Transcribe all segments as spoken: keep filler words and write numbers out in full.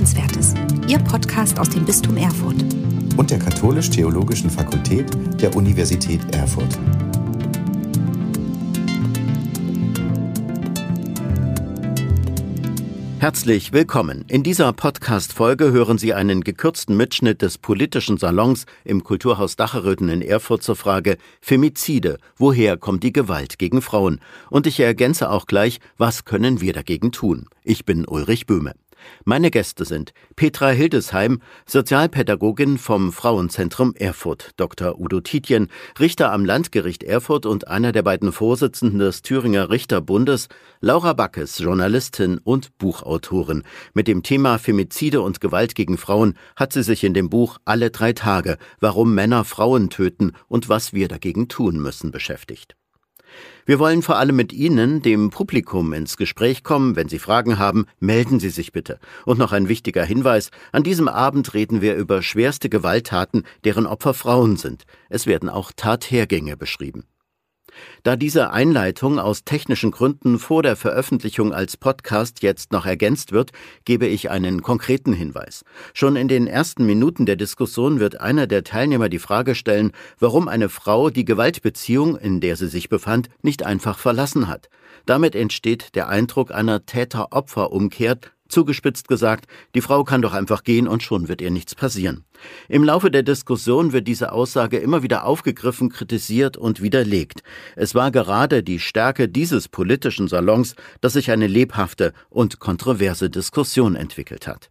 Hörenswertes, Ihr Podcast aus dem Bistum Erfurt und der Katholisch-Theologischen Fakultät der Universität Erfurt. Herzlich willkommen. In dieser Podcast-Folge hören Sie einen gekürzten Mitschnitt des politischen Salons im Kulturhaus Dacheröthen in Erfurt zur Frage Femizide. Woher kommt die Gewalt gegen Frauen? Und ich ergänze auch gleich, was können wir dagegen tun? Ich bin Ulrich Böhme. Meine Gäste sind Petra Hildesheim, Sozialpädagogin vom Frauenzentrum Erfurt, Doktor Udo Tietjen, Richter am Landgericht Erfurt und einer der beiden Vorsitzenden des Thüringer Richterbundes, Laura Backes, Journalistin und Buchautorin. Mit dem Thema Femizide und Gewalt gegen Frauen hat sie sich in dem Buch Alle drei Tage, warum Männer Frauen töten und was wir dagegen tun müssen, beschäftigt. Wir wollen vor allem mit Ihnen, dem Publikum, ins Gespräch kommen. Wenn Sie Fragen haben, melden Sie sich bitte. Und noch ein wichtiger Hinweis: An diesem Abend reden wir über schwerste Gewalttaten, deren Opfer Frauen sind. Es werden auch Tathergänge beschrieben. Da diese Einleitung aus technischen Gründen vor der Veröffentlichung als Podcast jetzt noch ergänzt wird, gebe ich einen konkreten Hinweis. Schon in den ersten Minuten der Diskussion wird einer der Teilnehmer die Frage stellen, warum eine Frau die Gewaltbeziehung, in der sie sich befand, nicht einfach verlassen hat. Damit entsteht der Eindruck einer Täter-Opfer-Umkehr. Zugespitzt gesagt, die Frau kann doch einfach gehen und schon wird ihr nichts passieren. Im Laufe der Diskussion wird diese Aussage immer wieder aufgegriffen, kritisiert und widerlegt. Es war gerade die Stärke dieses politischen Salons, dass sich eine lebhafte und kontroverse Diskussion entwickelt hat.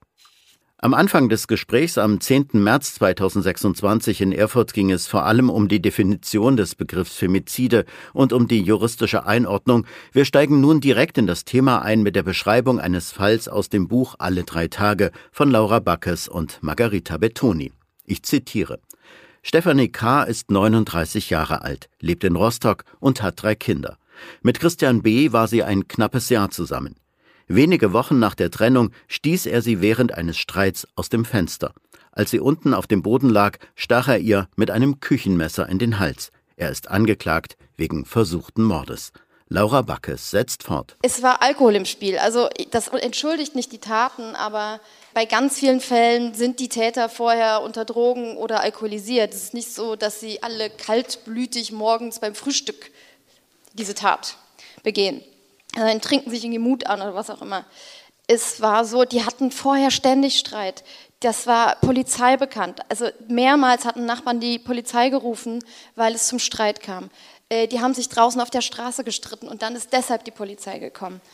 Am Anfang des Gesprächs am zehnten März zweitausendsechsundzwanzig in Erfurt ging es vor allem um die Definition des Begriffs Femizide und um die juristische Einordnung. Wir steigen nun direkt in das Thema ein mit der Beschreibung eines Falls aus dem Buch Alle drei Tage von Laura Backes und Margarita Bettoni. Ich zitiere: Stefanie K. ist neununddreißig Jahre alt, lebt in Rostock und hat drei Kinder. Mit Christian B. war sie ein knappes Jahr zusammen. Wenige Wochen nach der Trennung stieß er sie während eines Streits aus dem Fenster. Als sie unten auf dem Boden lag, stach er ihr mit einem Küchenmesser in den Hals. Er ist angeklagt wegen versuchten Mordes. Laura Backes setzt fort. Es war Alkohol im Spiel. Also das entschuldigt nicht die Taten, aber bei ganz vielen Fällen sind die Täter vorher unter Drogen oder alkoholisiert. Es ist nicht so, dass sie alle kaltblütig morgens beim Frühstück diese Tat begehen. Also dann trinken sich irgendwie Mut an oder was auch immer. Es war so, die hatten vorher ständig Streit. Das war Polizei bekannt. Also mehrmals hatten Nachbarn die Polizei gerufen, weil es zum Streit kam. Äh, die haben sich draußen auf der Straße gestritten und dann ist deshalb die Polizei gekommen.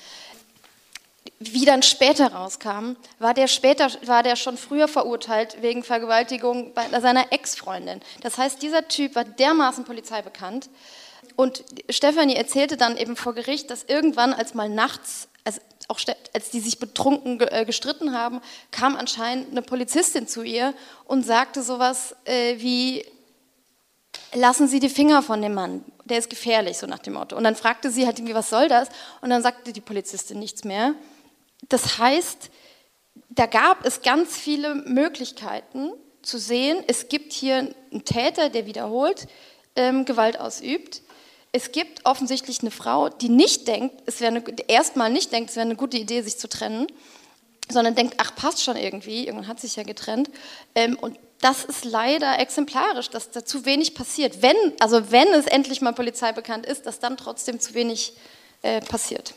Wie dann später rauskam, war der, später, war der schon früher verurteilt wegen Vergewaltigung bei seiner Ex-Freundin. Das heißt, dieser Typ war dermaßen Polizei bekannt. Und Stefanie erzählte dann eben vor Gericht, dass irgendwann, als mal nachts, also auch als die sich betrunken gestritten haben, kam anscheinend eine Polizistin zu ihr und sagte sowas äh, wie: Lassen Sie die Finger von dem Mann, der ist gefährlich, so nach dem Motto. Und dann fragte sie halt irgendwie, was soll das? Und dann sagte die Polizistin nichts mehr. Das heißt, da gab es ganz viele Möglichkeiten zu sehen, es gibt hier einen Täter, der wiederholt ähm, Gewalt ausübt. Es gibt offensichtlich eine Frau, die nicht denkt, es wäre eine, erstmal nicht denkt, es wäre eine gute Idee, sich zu trennen, sondern denkt, ach, passt schon irgendwie, irgendwann hat sich ja getrennt. Ähm, und das ist leider exemplarisch, dass da zu wenig passiert. Wenn, also wenn es endlich mal Polizei bekannt ist, dass dann trotzdem zu wenig äh, passiert.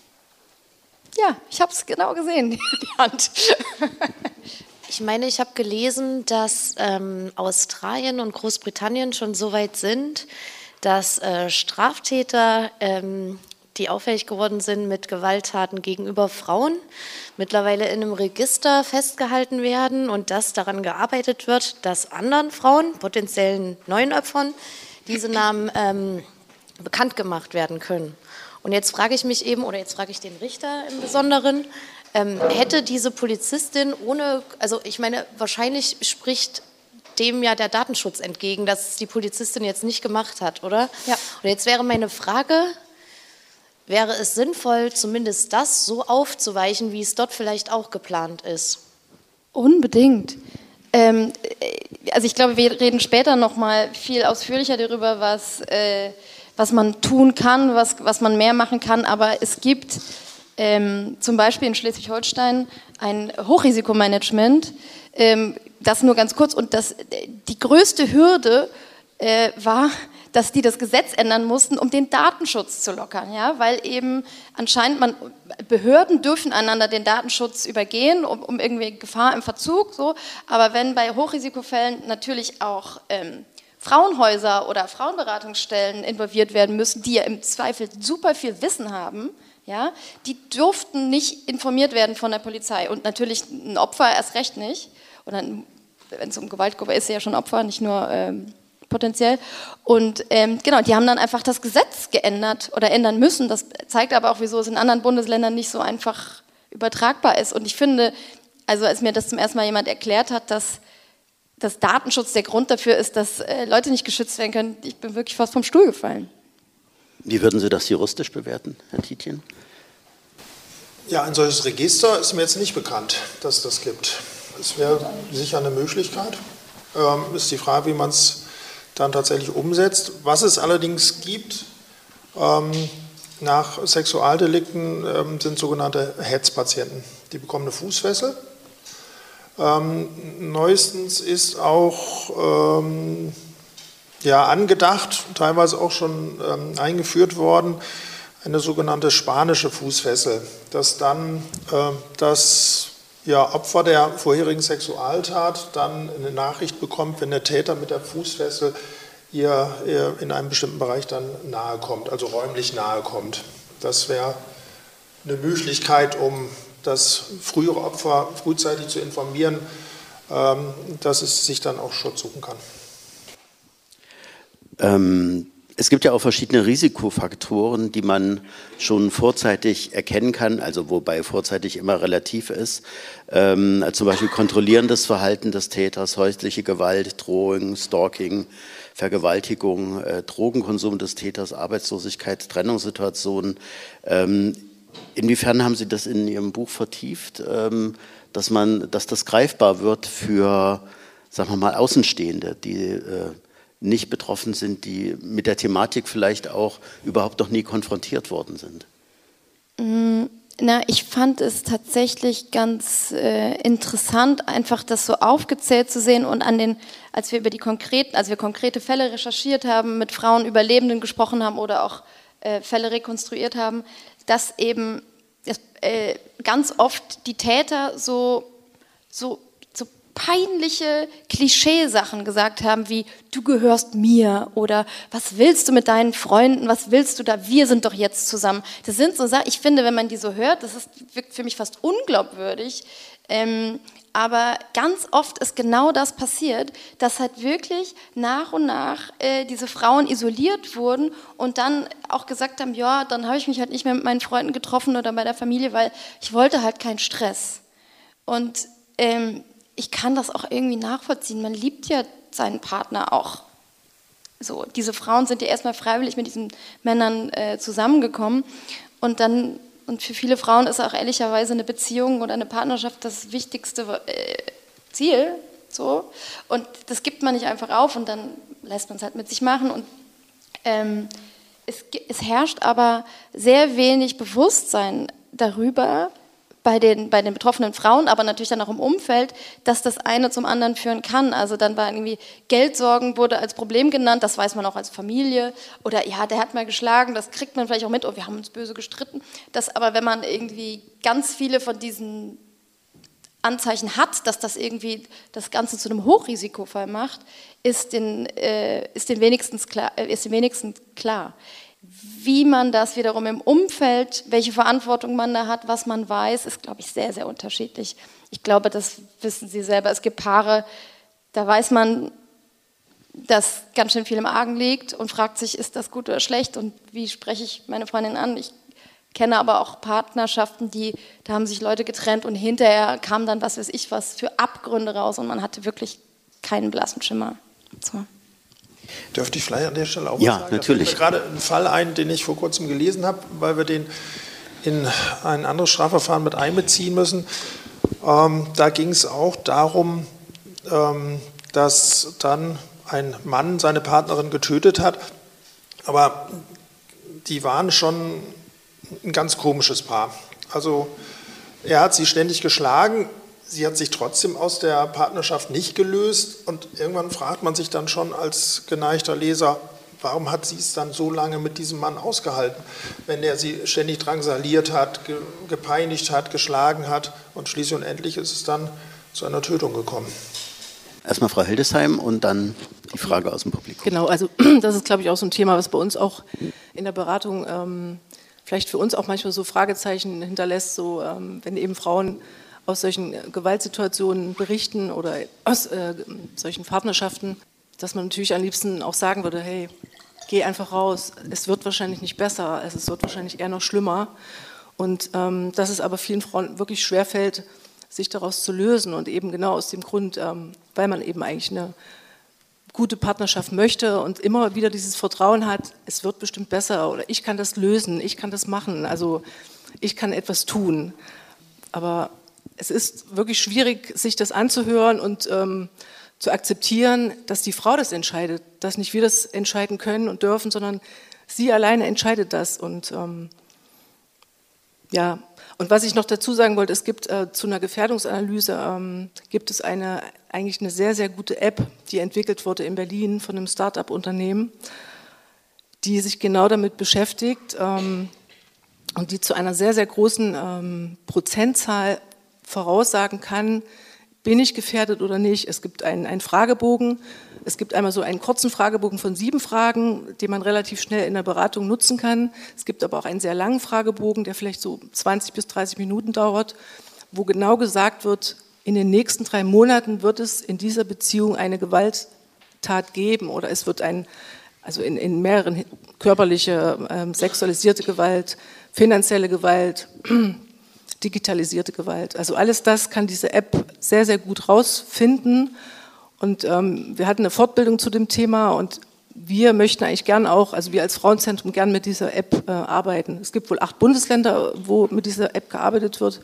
Ja, ich habe es genau gesehen, die Hand. Ich meine, ich habe gelesen, dass ähm, Australien und Großbritannien schon so weit sind, dass äh, Straftäter, ähm, die auffällig geworden sind mit Gewalttaten gegenüber Frauen, mittlerweile in einem Register festgehalten werden und dass daran gearbeitet wird, dass anderen Frauen, potenziellen neuen Opfern, diese Namen ähm, bekannt gemacht werden können. Und jetzt frage ich mich eben, oder jetzt frage ich den Richter im Besonderen, ähm, hätte diese Polizistin ohne, also ich meine, wahrscheinlich spricht dem ja der Datenschutz entgegen, dass es die Polizistin jetzt nicht gemacht hat, oder? Ja. Und jetzt wäre meine Frage, wäre es sinnvoll, zumindest das so aufzuweichen, wie es dort vielleicht auch geplant ist? Unbedingt. Ähm, also ich glaube, wir reden später noch mal viel ausführlicher darüber, was, äh, was man tun kann, was, was man mehr machen kann, aber es gibt ähm, zum Beispiel in Schleswig-Holstein ein Hochrisikomanagement, ähm, das nur ganz kurz, und das, die größte Hürde äh, war, dass die das Gesetz ändern mussten, um den Datenschutz zu lockern, ja, weil eben anscheinend man, Behörden dürfen einander den Datenschutz übergehen, um, um irgendwie Gefahr im Verzug, so, aber wenn bei Hochrisikofällen natürlich auch ähm, Frauenhäuser oder Frauenberatungsstellen involviert werden müssen, die ja im Zweifel super viel Wissen haben, ja, die durften nicht informiert werden von der Polizei und natürlich ein Opfer erst recht nicht, oder wenn es um Gewalt geht, ist sie ja schon Opfer, nicht nur ähm, potenziell. Und ähm, genau, die haben dann einfach das Gesetz geändert oder ändern müssen. Das zeigt aber auch, wieso es in anderen Bundesländern nicht so einfach übertragbar ist. Und ich finde, also als mir das zum ersten Mal jemand erklärt hat, dass, dass Datenschutz der Grund dafür ist, dass äh, Leute nicht geschützt werden können, ich bin wirklich fast vom Stuhl gefallen. Wie würden Sie das juristisch bewerten, Herr Tietjen? Ja, ein solches Register ist mir jetzt nicht bekannt, dass es das gibt. Es wäre sicher eine Möglichkeit. Ähm, ist die Frage, wie man es dann tatsächlich umsetzt. Was es allerdings gibt, ähm, nach Sexualdelikten ähm, sind sogenannte Hetzpatienten. Die bekommen eine Fußfessel. Ähm, neuestens ist auch ähm, ja, angedacht, teilweise auch schon ähm, eingeführt worden, eine sogenannte spanische Fußfessel, dass dann äh, das ja, Opfer der vorherigen Sexualtat dann eine Nachricht bekommt, wenn der Täter mit der Fußfessel ihr, ihr in einem bestimmten Bereich dann nahe kommt, also räumlich nahe kommt. Das wäre eine Möglichkeit, um das frühere Opfer frühzeitig zu informieren, ähm, dass es sich dann auch Schutz suchen kann. Ähm Es gibt ja auch verschiedene Risikofaktoren, die man schon vorzeitig erkennen kann, also wobei vorzeitig immer relativ ist, ähm, also zum Beispiel kontrollierendes Verhalten des Täters, häusliche Gewalt, Drohung, Stalking, Vergewaltigung, äh, Drogenkonsum des Täters, Arbeitslosigkeit, Trennungssituationen. Ähm, inwiefern haben Sie das in Ihrem Buch vertieft, ähm, dass man, dass das greifbar wird für, sagen wir mal, Außenstehende, die äh, nicht betroffen sind, die mit der Thematik vielleicht auch überhaupt noch nie konfrontiert worden sind? Na, ich fand es tatsächlich ganz äh, interessant, einfach das so aufgezählt zu sehen und an den, als wir über die konkreten, als wir konkrete Fälle recherchiert haben, mit Frauen, Überlebenden gesprochen haben oder auch äh, Fälle rekonstruiert haben, dass eben dass, äh, ganz oft die Täter so, so peinliche Klischeesachen gesagt haben, wie du gehörst mir oder was willst du mit deinen Freunden, was willst du da, wir sind doch jetzt zusammen. Das sind so Sachen, ich finde, wenn man die so hört, das ist, wirkt für mich fast unglaubwürdig, ähm, aber ganz oft ist genau das passiert, dass halt wirklich nach und nach äh, diese Frauen isoliert wurden und dann auch gesagt haben, ja, dann habe ich mich halt nicht mehr mit meinen Freunden getroffen oder bei der Familie, weil ich wollte halt keinen Stress. Und ähm, ich kann das auch irgendwie nachvollziehen. Man liebt ja seinen Partner auch. So, diese Frauen sind ja erstmal freiwillig mit diesen Männern äh, zusammengekommen. Und dann, und für viele Frauen ist auch ehrlicherweise eine Beziehung oder eine Partnerschaft das wichtigste äh, Ziel. So. Und das gibt man nicht einfach auf und dann lässt man es halt mit sich machen. Und ähm, es, es herrscht aber sehr wenig Bewusstsein darüber, bei den, bei den betroffenen Frauen, aber natürlich dann auch im Umfeld, dass das eine zum anderen führen kann. Also dann war irgendwie Geldsorgen wurde als Problem genannt, das weiß man auch als Familie. Oder ja, der hat mal geschlagen, das kriegt man vielleicht auch mit, oh, wir haben uns böse gestritten. Das aber, wenn man irgendwie ganz viele von diesen Anzeichen hat, dass das irgendwie das Ganze zu einem Hochrisikofall macht, ist den, äh, ist den wenigstens klar, äh, ist den wenigsten klar. Wie man das wiederum im Umfeld, welche Verantwortung man da hat, was man weiß, ist, glaube ich, sehr, sehr unterschiedlich. Ich glaube, das wissen Sie selber. Es gibt Paare, da weiß man, dass ganz schön viel im Argen liegt und fragt sich, ist das gut oder schlecht und wie spreche ich meine Freundin an? Ich kenne aber auch Partnerschaften, die, da haben sich Leute getrennt und hinterher kam dann, was weiß ich, was für Abgründe raus und man hatte wirklich keinen blassen Schimmer. So. Dürfte ich vielleicht an der Stelle auch ja, was sagen? Natürlich. Da fällt mir gerade einen Fall ein, den ich vor kurzem gelesen habe, weil wir den in ein anderes Strafverfahren mit einbeziehen müssen. Ähm, da ging es auch darum, ähm, dass dann ein Mann seine Partnerin getötet hat, aber die waren schon ein ganz komisches Paar. Also er hat sie ständig geschlagen, sie hat sich trotzdem aus der Partnerschaft nicht gelöst und irgendwann fragt man sich dann schon als geneigter Leser, warum hat sie es dann so lange mit diesem Mann ausgehalten, wenn er sie ständig drangsaliert hat, ge- gepeinigt hat, geschlagen hat und schließlich und endlich ist es dann zu einer Tötung gekommen. Erstmal Frau Hildesheim und dann die Frage aus dem Publikum. Genau, also das ist, glaube ich, auch so ein Thema, was bei uns auch in der Beratung ähm, vielleicht für uns auch manchmal so Fragezeichen hinterlässt, so ähm, wenn eben Frauen aus solchen Gewaltsituationen berichten oder aus äh, solchen Partnerschaften, dass man natürlich am liebsten auch sagen würde, hey, geh einfach raus, es wird wahrscheinlich nicht besser, es wird wahrscheinlich eher noch schlimmer. Und ähm, dass es aber vielen Frauen wirklich schwerfällt, sich daraus zu lösen und eben genau aus dem Grund, ähm, weil man eben eigentlich eine gute Partnerschaft möchte und immer wieder dieses Vertrauen hat, es wird bestimmt besser oder ich kann das lösen, ich kann das machen, also ich kann etwas tun. Aber es ist wirklich schwierig, sich das anzuhören und ähm, zu akzeptieren, dass die Frau das entscheidet, dass nicht wir das entscheiden können und dürfen, sondern sie alleine entscheidet das. Und ähm, ja, und was ich noch dazu sagen wollte, es gibt äh, zu einer Gefährdungsanalyse ähm, gibt es eine eigentlich eine sehr, sehr gute App, die entwickelt wurde in Berlin von einem Start-up-Unternehmen, die sich genau damit beschäftigt ähm, und die zu einer sehr, sehr großen ähm, Prozentzahl voraussagen kann, bin ich gefährdet oder nicht. Es gibt einen, einen Fragebogen, es gibt einmal so einen kurzen Fragebogen von sieben Fragen, den man relativ schnell in der Beratung nutzen kann. Es gibt aber auch einen sehr langen Fragebogen, der vielleicht so zwanzig bis dreißig Minuten dauert, wo genau gesagt wird, in den nächsten drei Monaten wird es in dieser Beziehung eine Gewalttat geben oder es wird ein, also in, in mehreren körperliche, ähm, sexualisierte Gewalt, finanzielle Gewalt, digitalisierte Gewalt. Also alles das kann diese App sehr, sehr gut rausfinden. Und ähm, wir hatten eine Fortbildung zu dem Thema und wir möchten eigentlich gern auch, also wir als Frauenzentrum gern mit dieser App äh, arbeiten. Es gibt wohl acht Bundesländer, wo mit dieser App gearbeitet wird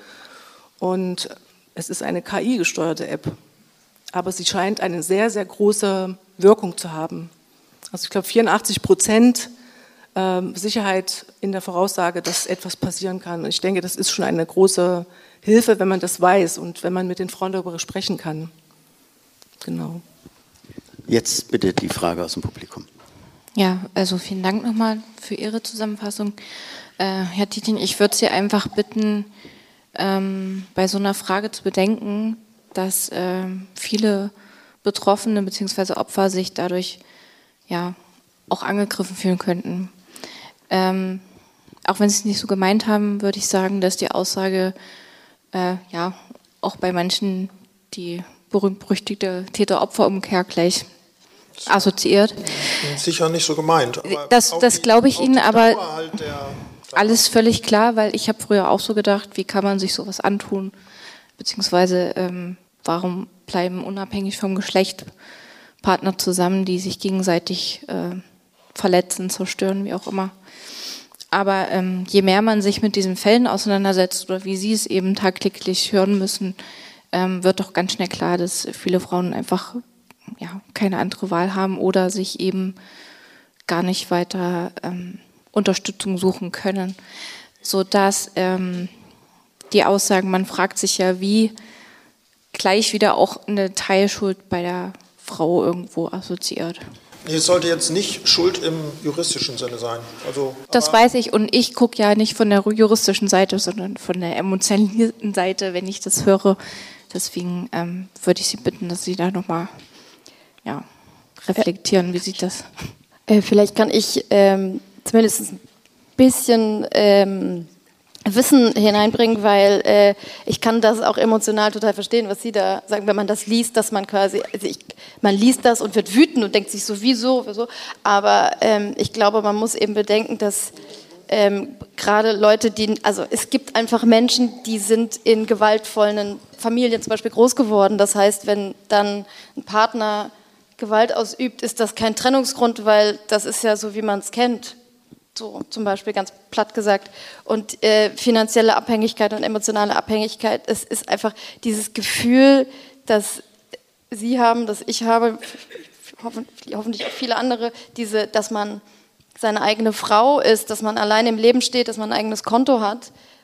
und es ist eine K I-gesteuerte App. Aber sie scheint eine sehr, sehr große Wirkung zu haben. Also ich glaube vierundachtzig Prozent Sicherheit in der Voraussage, dass etwas passieren kann. Und ich denke, das ist schon eine große Hilfe, wenn man das weiß und wenn man mit den Frauen darüber sprechen kann. Genau. Jetzt bitte die Frage aus dem Publikum. Ja, also vielen Dank nochmal für Ihre Zusammenfassung. Äh, Herr Tietjen, ich würde Sie einfach bitten, ähm, bei so einer Frage zu bedenken, dass äh, viele Betroffene bzw. Opfer sich dadurch ja auch angegriffen fühlen könnten. Ähm, auch wenn Sie es nicht so gemeint haben, würde ich sagen, dass die Aussage äh, ja auch bei manchen die berühmt-berüchtigte Täter-Opfer-Umkehr gleich assoziiert. Sicher nicht so gemeint. Aber das das glaube ich Ihnen, aber halt der, alles völlig klar, weil ich habe früher auch so gedacht, wie kann man sich sowas antun, beziehungsweise ähm, warum bleiben unabhängig vom Geschlecht Partner zusammen, die sich gegenseitig äh, verletzen, zerstören, wie auch immer. Aber ähm, je mehr man sich mit diesen Fällen auseinandersetzt oder wie Sie es eben tagtäglich hören müssen, ähm, wird doch ganz schnell klar, dass viele Frauen einfach ja, keine andere Wahl haben oder sich eben gar nicht weiter ähm, Unterstützung suchen können. Sodass ähm, die Aussagen, man fragt sich ja, wie gleich wieder auch eine Teilschuld bei der Frau irgendwo assoziiert. Es sollte jetzt nicht Schuld im juristischen Sinne sein. Also, das weiß ich und ich gucke ja nicht von der juristischen Seite, sondern von der emotionalisierten Seite, wenn ich das höre. Deswegen ähm, würde ich Sie bitten, dass Sie da nochmal ja, reflektieren. Wie sieht das? Äh, vielleicht kann ich ähm, zumindest ein bisschen ähm, Wissen hineinbringen, weil äh, ich kann das auch emotional total verstehen, was Sie da sagen, wenn man das liest, dass man quasi, also ich, man liest das und wird wütend und denkt sich so, wieso, wieso, aber ähm, ich glaube, man muss eben bedenken, dass ähm, gerade Leute, die, also es gibt einfach Menschen, die sind in gewaltvollen Familien zum Beispiel groß geworden, das heißt, wenn dann ein Partner Gewalt ausübt, ist das kein Trennungsgrund, weil das ist ja so, wie man es kennt. So zum Beispiel ganz platt gesagt. Und äh, finanzielle Abhängigkeit und emotionale Abhängigkeit, es ist einfach dieses Gefühl, dass Sie haben, dass ich habe, hoffentlich, hoffentlich auch viele andere, diese, dass man seine eigene Frau ist, dass man allein im Leben steht, dass man ein eigenes Konto hat.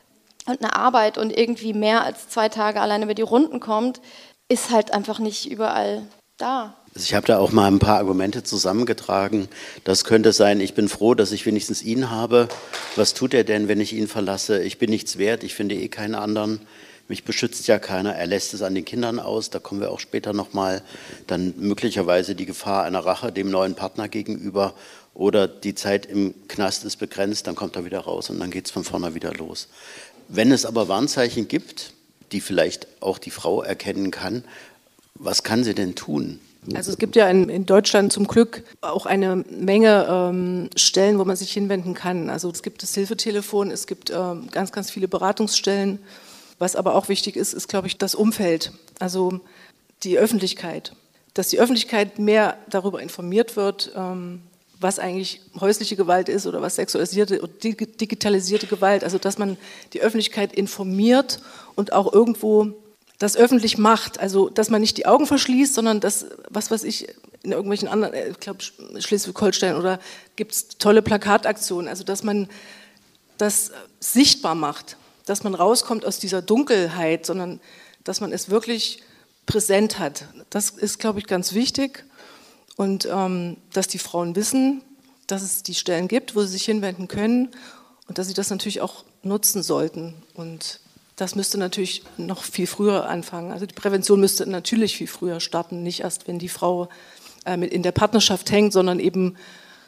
und eine Arbeit und irgendwie mehr als zwei Tage alleine über die Runden kommt, ist halt einfach nicht überall da. Ich habe da auch mal ein paar Argumente zusammengetragen. Das könnte sein, ich bin froh, dass ich wenigstens ihn habe. Was tut er denn, wenn ich ihn verlasse? Ich bin nichts wert, ich finde eh keinen anderen. Mich beschützt ja keiner, er lässt es an den Kindern aus, da kommen wir auch später nochmal. Dann möglicherweise die Gefahr einer Rache dem neuen Partner gegenüber oder die Zeit im Knast ist begrenzt, dann kommt er wieder raus und dann geht es von vorne wieder los. Wenn es aber Warnzeichen gibt, die vielleicht auch die Frau erkennen kann, was kann sie denn tun? Also es gibt ja in, in Deutschland zum Glück auch eine Menge ähm, Stellen, wo man sich hinwenden kann. Also es gibt das Hilfetelefon, es gibt ähm, ganz, ganz viele Beratungsstellen. Was aber auch wichtig ist, ist, glaube ich, das Umfeld, also die Öffentlichkeit. Dass die Öffentlichkeit mehr darüber informiert wird, ähm, was eigentlich häusliche Gewalt ist oder was sexualisierte und digitalisierte Gewalt. Also dass man die Öffentlichkeit informiert und auch irgendwo das öffentlich macht, also dass man nicht die Augen verschließt, sondern das, was weiß ich, in irgendwelchen anderen, ich glaube Schleswig-Holstein oder gibt es tolle Plakataktionen, also dass man das sichtbar macht, dass man rauskommt aus dieser Dunkelheit, sondern dass man es wirklich präsent hat. Das ist, glaube ich, ganz wichtig und ähm, dass die Frauen wissen, dass es die Stellen gibt, wo sie sich hinwenden können und dass sie das natürlich auch nutzen sollten und das müsste natürlich noch viel früher anfangen. Also die Prävention müsste natürlich viel früher starten, nicht erst, wenn die Frau äh, mit in der Partnerschaft hängt, sondern eben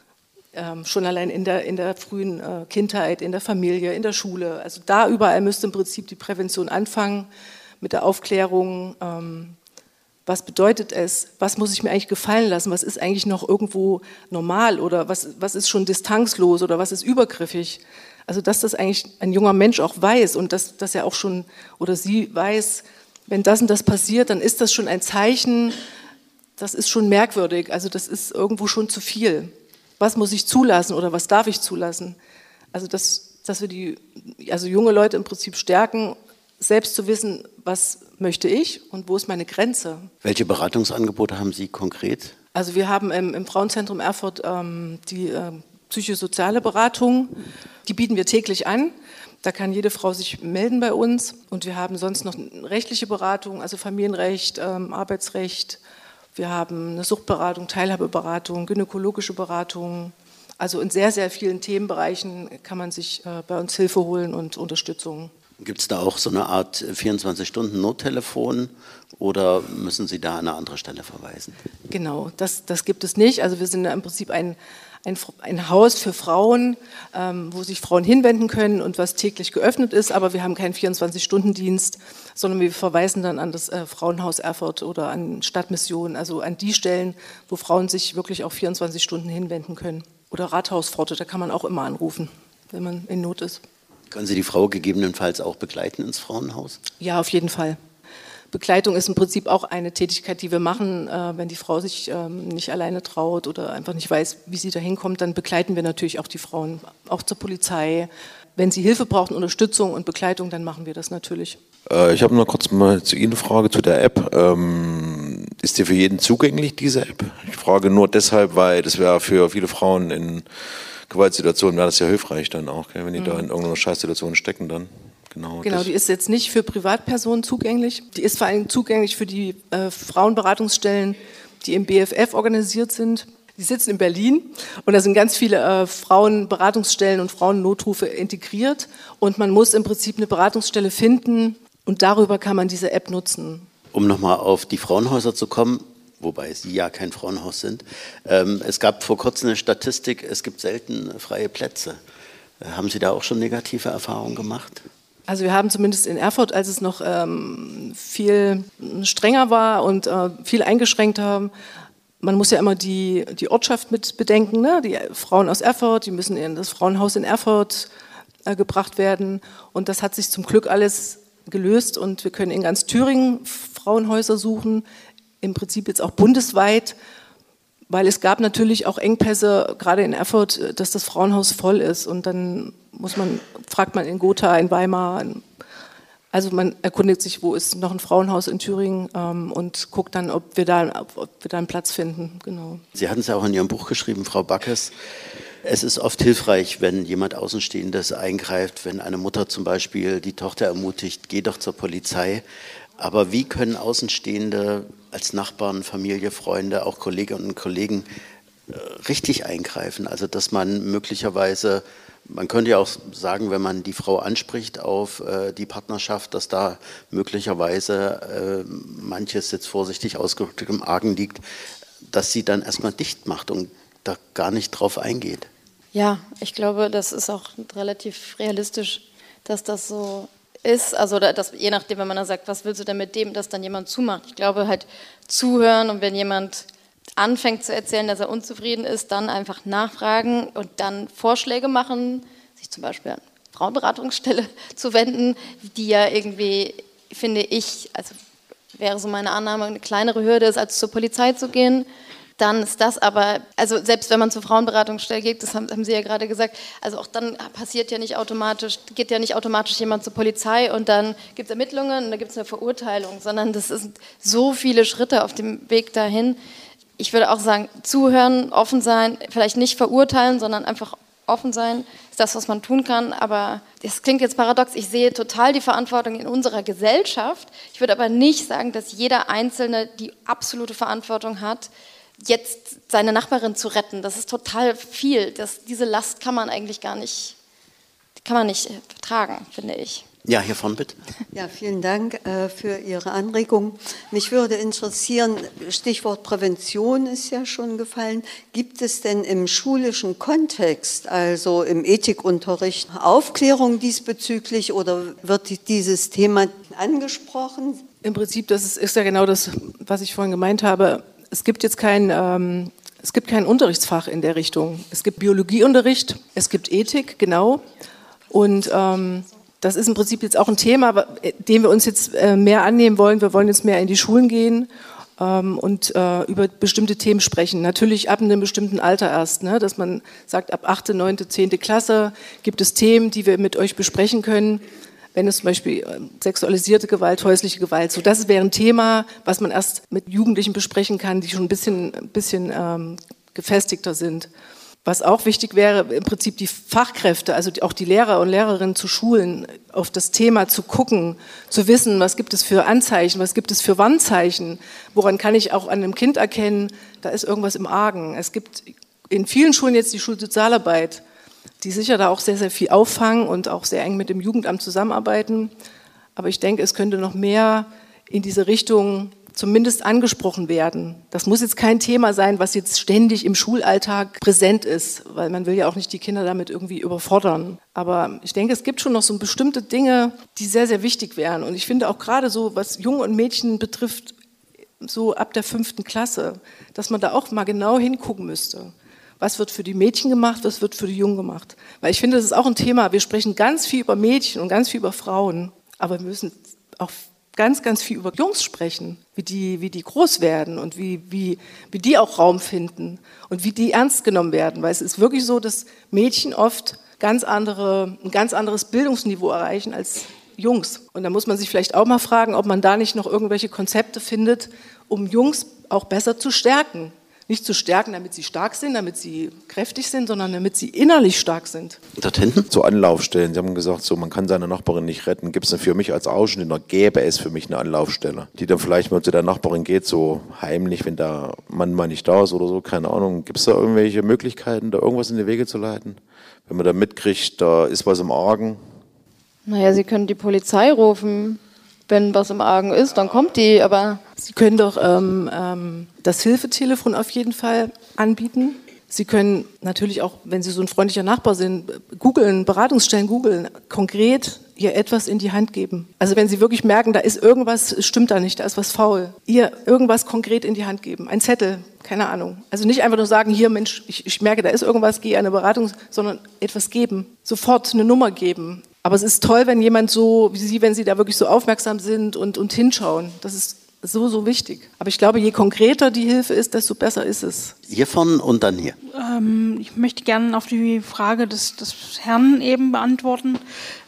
ähm, schon allein in der, in der frühen äh, Kindheit, in der Familie, in der Schule. Also da überall müsste im Prinzip die Prävention anfangen mit der Aufklärung. Ähm, was bedeutet es? Was muss ich mir eigentlich gefallen lassen? Was ist eigentlich noch irgendwo normal oder was, was ist schon distanzlos oder was ist übergriffig? Also dass das eigentlich ein junger Mensch auch weiß und dass, dass er auch schon oder sie weiß, wenn das und das passiert, dann ist das schon ein Zeichen, das ist schon merkwürdig, also das ist irgendwo schon zu viel. Was muss ich zulassen oder was darf ich zulassen? Also dass, dass wir die also junge Leute im Prinzip stärken, selbst zu wissen, was möchte ich und wo ist meine Grenze. Welche Beratungsangebote haben Sie konkret? Also wir haben im, im Frauenzentrum Erfurt ähm, die ähm, psychosoziale Beratung, die bieten wir täglich an. Da kann jede Frau sich melden bei uns. Und wir haben sonst noch eine rechtliche Beratung, also Familienrecht, ähm, Arbeitsrecht. Wir haben eine Suchtberatung, Teilhabeberatung, gynäkologische Beratung. Also in sehr, sehr vielen Themenbereichen kann man sich äh, bei uns Hilfe holen und Unterstützung. Gibt es da auch so eine Art vierundzwanzig-Stunden-Nottelefon oder müssen Sie da an eine andere Stelle verweisen? Genau, das, das gibt es nicht. Also wir sind im Prinzip ein Ein, ein Haus für Frauen, ähm, wo sich Frauen hinwenden können und was täglich geöffnet ist, aber wir haben keinen vierundzwanzig-Stunden-Dienst, sondern wir verweisen dann an das äh, Frauenhaus Erfurt oder an Stadtmission, also an die Stellen, wo Frauen sich wirklich auch vierundzwanzig Stunden hinwenden können. Oder Rathauspforte, da kann man auch immer anrufen, wenn man in Not ist. Können Sie die Frau gegebenenfalls auch begleiten ins Frauenhaus? Ja, auf jeden Fall. Begleitung ist im Prinzip auch eine Tätigkeit, die wir machen, äh, wenn die Frau sich ähm, nicht alleine traut oder einfach nicht weiß, wie sie da hinkommt, dann begleiten wir natürlich auch die Frauen, auch zur Polizei. Wenn sie Hilfe brauchen, Unterstützung und Begleitung, dann machen wir das natürlich. Äh, ich habe noch kurz mal zu Ihnen eine Frage zu der App. Ähm, ist die für jeden zugänglich, diese App? Ich frage nur deshalb, weil das wäre für viele Frauen in Gewaltsituationen, wäre das ja hilfreich dann auch, gell, wenn die mhm. da in irgendeiner Scheißsituation stecken dann. Genau, genau die ist jetzt nicht für Privatpersonen zugänglich. Die ist vor allem zugänglich für die äh, Frauenberatungsstellen, die im B F F organisiert sind. Die sitzen in Berlin und da sind ganz viele äh, Frauenberatungsstellen und Frauennotrufe integriert. Und man muss im Prinzip eine Beratungsstelle finden und darüber kann man diese App nutzen. Um nochmal auf die Frauenhäuser zu kommen, wobei Sie ja kein Frauenhaus sind. Ähm, es gab vor kurzem eine Statistik, es gibt selten freie Plätze. Äh, haben Sie da auch schon negative Erfahrungen gemacht? Also wir haben zumindest in Erfurt, als es noch ähm, viel strenger war und äh, viel eingeschränkter, man muss ja immer die, die Ortschaft mit bedenken, ne? Die Frauen aus Erfurt, die müssen in das Frauenhaus in Erfurt äh, gebracht werden und das hat sich zum Glück alles gelöst und wir können in ganz Thüringen Frauenhäuser suchen, im Prinzip jetzt auch bundesweit, weil es gab natürlich auch Engpässe, gerade in Erfurt, dass das Frauenhaus voll ist und dann muss man, fragt man in Gotha, in Weimar, also man erkundigt sich, wo ist noch ein Frauenhaus in Thüringen ähm, und guckt dann, ob wir, da, ob wir da einen Platz finden. Genau. Sie hatten es ja auch in Ihrem Buch geschrieben, Frau Backes, Es ist oft hilfreich, wenn jemand Außenstehendes eingreift, wenn eine Mutter zum Beispiel die Tochter ermutigt, geh doch zur Polizei. Aber wie können Außenstehende als Nachbarn, Familie, Freunde, auch Kolleginnen und Kollegen richtig eingreifen? Also dass man möglicherweise, man könnte ja auch sagen, wenn man die Frau anspricht auf äh, die Partnerschaft, dass da möglicherweise äh, manches jetzt vorsichtig ausgedrückt im Argen liegt, dass sie dann erstmal dicht macht und da gar nicht drauf eingeht. Ja, ich glaube, das ist auch relativ realistisch, dass das so ist. Also dass, je nachdem, wenn man dann sagt, was willst du denn mit dem, dass dann jemand zumacht. Ich glaube halt zuhören und wenn jemand anfängt zu erzählen, dass er unzufrieden ist, dann einfach nachfragen und dann Vorschläge machen, sich zum Beispiel an eine Frauenberatungsstelle zu wenden, die ja irgendwie, finde ich, also wäre so meine Annahme, eine kleinere Hürde ist, als zur Polizei zu gehen. Dann ist das aber, also selbst wenn man zur Frauenberatungsstelle geht, das haben, haben Sie ja gerade gesagt, also auch dann passiert ja nicht automatisch, geht ja nicht automatisch jemand zur Polizei und dann gibt es Ermittlungen und dann gibt es eine Verurteilung, sondern das sind so viele Schritte auf dem Weg dahin. Ich würde auch sagen, zuhören, offen sein, vielleicht nicht verurteilen, sondern einfach offen sein, ist das, was man tun kann. Aber das klingt jetzt paradox, ich sehe total die Verantwortung in unserer Gesellschaft. Ich würde aber nicht sagen, dass jeder Einzelne die absolute Verantwortung hat, jetzt seine Nachbarin zu retten. Das ist total viel. Das, diese Last kann man eigentlich gar nicht, kann man nicht tragen, finde ich. Ja, hier vorne bitte. Ja, vielen Dank äh, für Ihre Anregung. Mich würde interessieren, Stichwort Prävention ist ja schon gefallen. Gibt es denn im schulischen Kontext, also im Ethikunterricht, Aufklärung diesbezüglich oder wird dieses Thema angesprochen? Im Prinzip, das ist, ist ja genau das, was ich vorhin gemeint habe. Es gibt jetzt kein, ähm, es gibt kein Unterrichtsfach in der Richtung. Es gibt Biologieunterricht, es gibt Ethik, genau. Und ähm, das ist im Prinzip jetzt auch ein Thema, dem wir uns jetzt mehr annehmen wollen. Wir wollen jetzt mehr in die Schulen gehen ähm, und äh, über bestimmte Themen sprechen. Natürlich ab einem bestimmten Alter erst, ne? Dass man sagt, ab achte, neunte, zehnte Klasse gibt es Themen, die wir mit euch besprechen können. Wenn es zum Beispiel äh, sexualisierte Gewalt, häusliche Gewalt, so das wäre ein Thema, was man erst mit Jugendlichen besprechen kann, die schon ein bisschen, ein bisschen ähm, gefestigter sind. Was auch wichtig wäre, im Prinzip die Fachkräfte, also auch die Lehrer und Lehrerinnen zu schulen, auf das Thema zu gucken, zu wissen, was gibt es für Anzeichen, was gibt es für Warnzeichen, woran kann ich auch an einem Kind erkennen, da ist irgendwas im Argen. Es gibt in vielen Schulen jetzt die Schulsozialarbeit, die sicher da auch sehr, sehr viel auffangen und auch sehr eng mit dem Jugendamt zusammenarbeiten. Aber ich denke, es könnte noch mehr in diese Richtung zumindest angesprochen werden. Das muss jetzt kein Thema sein, was jetzt ständig im Schulalltag präsent ist, weil man will ja auch nicht die Kinder damit irgendwie überfordern. Aber ich denke, es gibt schon noch so bestimmte Dinge, die sehr, sehr wichtig wären. Und ich finde auch gerade so, was Jungen und Mädchen betrifft, so ab der fünften Klasse, dass man da auch mal genau hingucken müsste. Was wird für die Mädchen gemacht, was wird für die Jungen gemacht? Weil ich finde, das ist auch ein Thema. Wir sprechen ganz viel über Mädchen und ganz viel über Frauen, aber wir müssen auch ganz, ganz viel über Jungs sprechen, wie die, wie die groß werden und wie, wie, wie die auch Raum finden und wie die ernst genommen werden. Weil es ist wirklich so, dass Mädchen oft ganz andere, ein ganz anderes Bildungsniveau erreichen als Jungs. Und da muss man sich vielleicht auch mal fragen, ob man da nicht noch irgendwelche Konzepte findet, um Jungs auch besser zu stärken. Nicht zu stärken, damit sie stark sind, damit sie kräftig sind, sondern damit sie innerlich stark sind. Dort hinten? So Anlaufstellen. Sie haben gesagt, so, man kann seine Nachbarin nicht retten. Gibt es denn für mich als Ausschnittner, gäbe es für mich eine Anlaufstelle, die dann vielleicht mal zu der Nachbarin geht, so heimlich, wenn der Mann mal nicht da ist oder so, keine Ahnung. Gibt es da irgendwelche Möglichkeiten, da irgendwas in die Wege zu leiten? Wenn man da mitkriegt, da ist was im Argen? Naja, Sie können die Polizei rufen. Wenn was im Argen ist, dann kommt die, aber... Sie können doch ähm, ähm, das Hilfetelefon auf jeden Fall anbieten. Sie können natürlich auch, wenn Sie so ein freundlicher Nachbar sind, googeln, Beratungsstellen googeln, konkret ihr etwas in die Hand geben. Also wenn Sie wirklich merken, da ist irgendwas, stimmt da nicht, da ist was faul, ihr irgendwas konkret in die Hand geben. Ein Zettel, keine Ahnung. Also nicht einfach nur sagen, hier Mensch, ich, ich merke, da ist irgendwas, gehe eine Beratung, sondern etwas geben. Sofort eine Nummer geben. Aber es ist toll, wenn jemand so, wie Sie, wenn Sie da wirklich so aufmerksam sind und, und hinschauen. Das ist so, so wichtig. Aber ich glaube, je konkreter die Hilfe ist, desto besser ist es. Hier vorne und dann hier. Ähm, ich möchte gerne auf die Frage des, des Herrn eben beantworten.